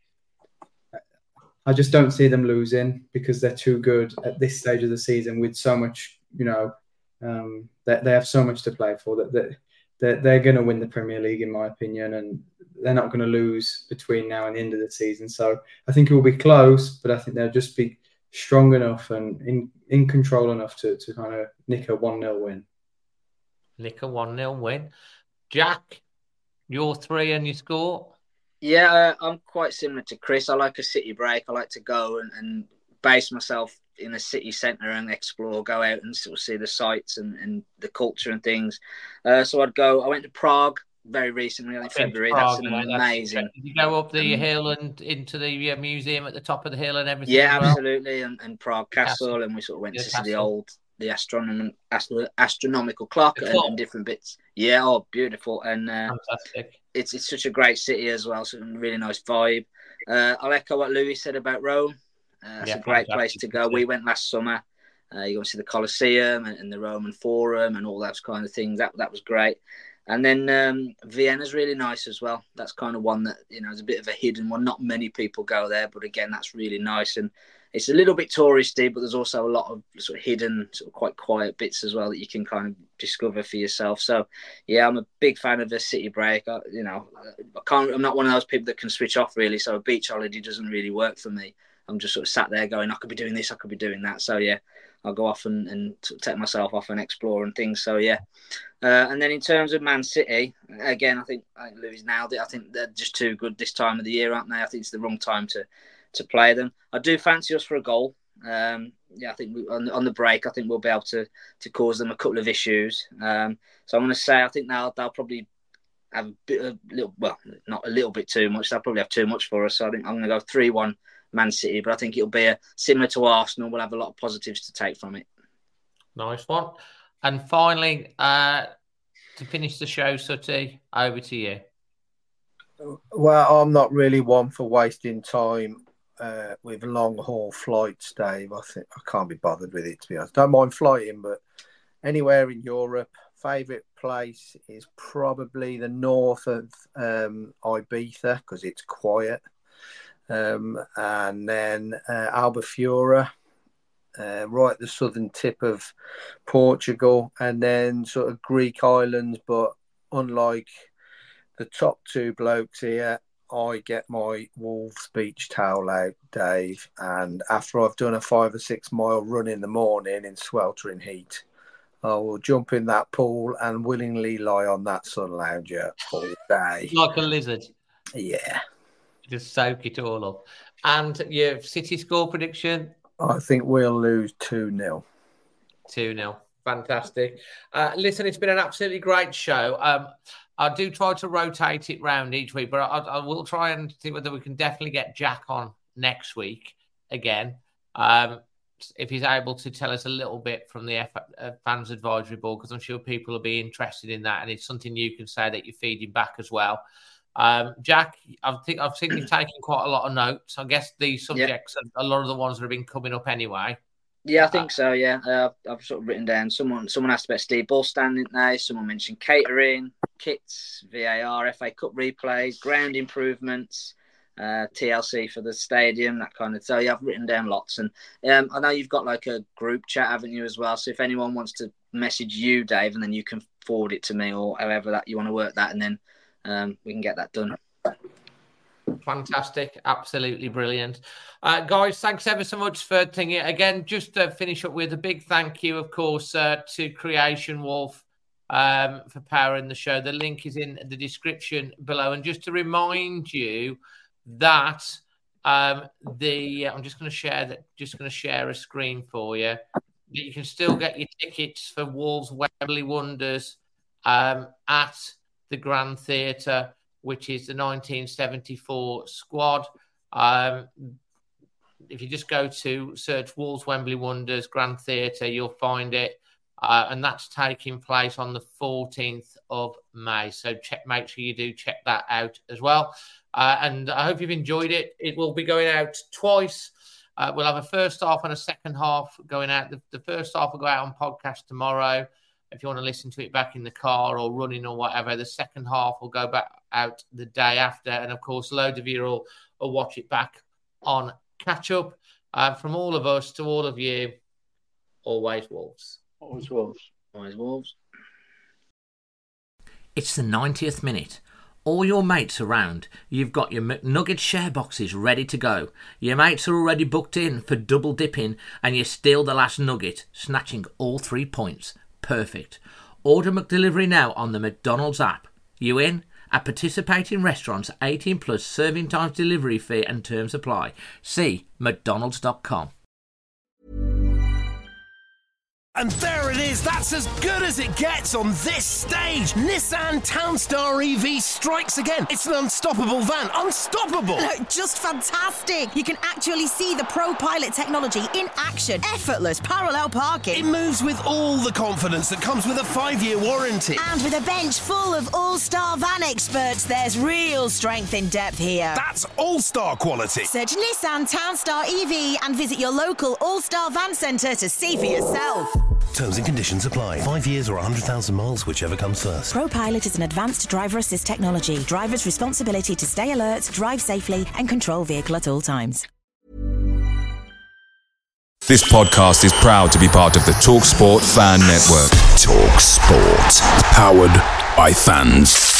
H: I just don't see them losing because they're too good at this stage of the season with so much. You know, um, they they have so much to play for that that they're, they're going to win the Premier League, in my opinion, and they're not going to lose between now and the end of the season. So I think it will be close, but I think they'll just be strong enough and in, in control enough to, to kind of nick a one nil win.
D: Nick a one nil win. Jack, your three and your score?
G: Yeah, uh, I'm quite similar to Chris. I like a city break. I like to go and, and base myself in a city centre and explore, go out and sort of see the sights and, and the culture and things. Uh, so I'd go, I went to Prague very recently, in February. Prague, that's an amazing.
D: Did you go up the um, hill and into the uh, museum at the top of the hill and everything?
G: Yeah,
D: as well?
G: absolutely. And, and Prague Castle, Castle, and we sort of went yeah, to Castle. see the old, the astronom- astro- astronomical clock and, and different bits. Yeah, oh, beautiful. And uh,
D: fantastic.
G: It's it's such a great city as well. So a really nice vibe. Uh, I'll echo what Louis said about Rome. Uh, it's yeah, a great place to go. We went last summer. Uh, you go and see the Colosseum and, and the Roman Forum and all that kind of things. That that was great. And then um, Vienna's really nice as well. That's kind of one that, you know, is a bit of a hidden one. Not many people go there, but again, that's really nice. And it's a little bit touristy, but there's also a lot of sort of hidden, sort of quite quiet bits as well that you can kind of discover for yourself. So, yeah, I'm a big fan of the city break. I, you know, I can't. I'm not one of those people that can switch off really. So a beach holiday doesn't really work for me. I'm just sort of sat there going, I could be doing this, I could be doing that. So yeah, I'll go off and, and take myself off and explore and things. So yeah. Uh, and then in terms of Man City, again, I think, I think Louis nailed it. I think they're just too good this time of the year, aren't they? I think it's the wrong time to, to play them. I do fancy us for a goal. Um, yeah, I think we, on, on the break, I think we'll be able to to cause them a couple of issues. Um, so I'm going to say I think they'll, they'll probably have a bit, a little, well, not a little bit too much. They'll probably have too much for us. So I think I'm going to go three one Man City, but I think it'll be a, similar to Arsenal. We'll have a lot of positives to take from it.
D: Nice one. And finally, uh, to finish the show, Sutty, over to you.
E: Well, I'm not really one for wasting time uh, with long haul flights, Dave. I think I can't be bothered with it, to be honest. Don't mind flying, but anywhere in Europe, favourite place is probably the north of um, Ibiza because it's quiet. Um, and then uh, Albufeira, uh, right at the southern tip of Portugal, and then sort of Greek islands. But unlike the top two blokes here, I get my Wolves beach towel out, Dave, and after I've done a five or six mile run in the morning in sweltering heat, I will jump in that pool and willingly lie on that sun lounger all day.
D: Like a lizard.
E: Yeah.
D: Just soak it all up. And your City score prediction?
E: I think we'll lose two nil.
D: two nil. Fantastic. Uh, listen, it's been an absolutely great show. Um, I do try to rotate it round each week, but I, I will try and see whether we can definitely get Jack on next week again. Um, if he's able to tell us a little bit from the F- uh, Fans Advisory Board, because I'm sure people will be interested in that, and it's something you can say that you're feeding back as well. Um, Jack, I think I've seen you taking quite a lot of notes. I guess these subjects yeah. are a lot of the ones that have been coming up anyway.
G: Yeah, I think so. Yeah, uh, I've sort of written down. Someone, someone asked about Steve Bullstand, didn't they? Someone mentioned catering, kits, V A R, F A Cup replays, ground improvements, uh, T L C for the stadium, that kind of. So yeah, I've written down lots, and um, I know you've got like a group chat, haven't you, as well? So if anyone wants to message you, Dave, and then you can forward it to me, or however that you want to work that, and then um, we can get that done.
D: Fantastic. Absolutely brilliant. Uh, guys, thanks ever so much for thinking. Again, just to finish up with a big thank you, of course, uh, to Creation Wolf um, for powering the show. The link is in the description below. And just to remind you that um, the I'm just going to share that. Just going to share a screen for you. You can still get your tickets for Wolves Wembley Wonders um, at the Grand Theatre, which is the nineteen seventy-four squad. Um, if you just go to search Wolves Wembley Wonders Grand Theatre, you'll find it. Uh, and that's taking place on the fourteenth of May. So check, make sure you do check that out as well. Uh, and I hope you've enjoyed it. It will be going out twice. Uh, we'll have a first half and a second half going out. The, the first half will go out on podcast tomorrow. If you want to listen to it back in the car or running or whatever, the second half will go back out the day after. And, of course, loads of you will, will watch it back on catch-up. Uh, from all of us to all of you, always Wolves.
F: Always Wolves.
G: Always Wolves.
K: It's the ninetieth minute. All your mates around. You've got your McNugget share boxes ready to go. Your mates are already booked in for double dipping, and you steal the last nugget, snatching all three points. Perfect. Order McDelivery now on the McDonald's app. You in? At participating restaurants, eighteen plus, serving times, delivery fee and terms apply. See mcdonalds dot com.
I: And there it is, that's as good as it gets on this stage. Nissan Townstar E V strikes again. It's an unstoppable van, unstoppable.
J: Look, just fantastic. You can actually see the Pro Pilot technology in action. Effortless parallel parking.
I: It moves with all the confidence that comes with a five-year warranty.
J: And with a bench full of all-star van experts, there's real strength in depth here.
I: That's all-star quality.
J: Search Nissan Townstar E V and visit your local all-star van centre to see for yourself.
L: Terms and conditions apply. Five years or one hundred thousand miles, whichever comes first.
J: ProPilot is an advanced driver assist technology. Driver's responsibility to stay alert, drive safely, and control vehicle at all times.
A: This podcast is proud to be part of the TalkSport Fan Network. TalkSport. Powered by fans.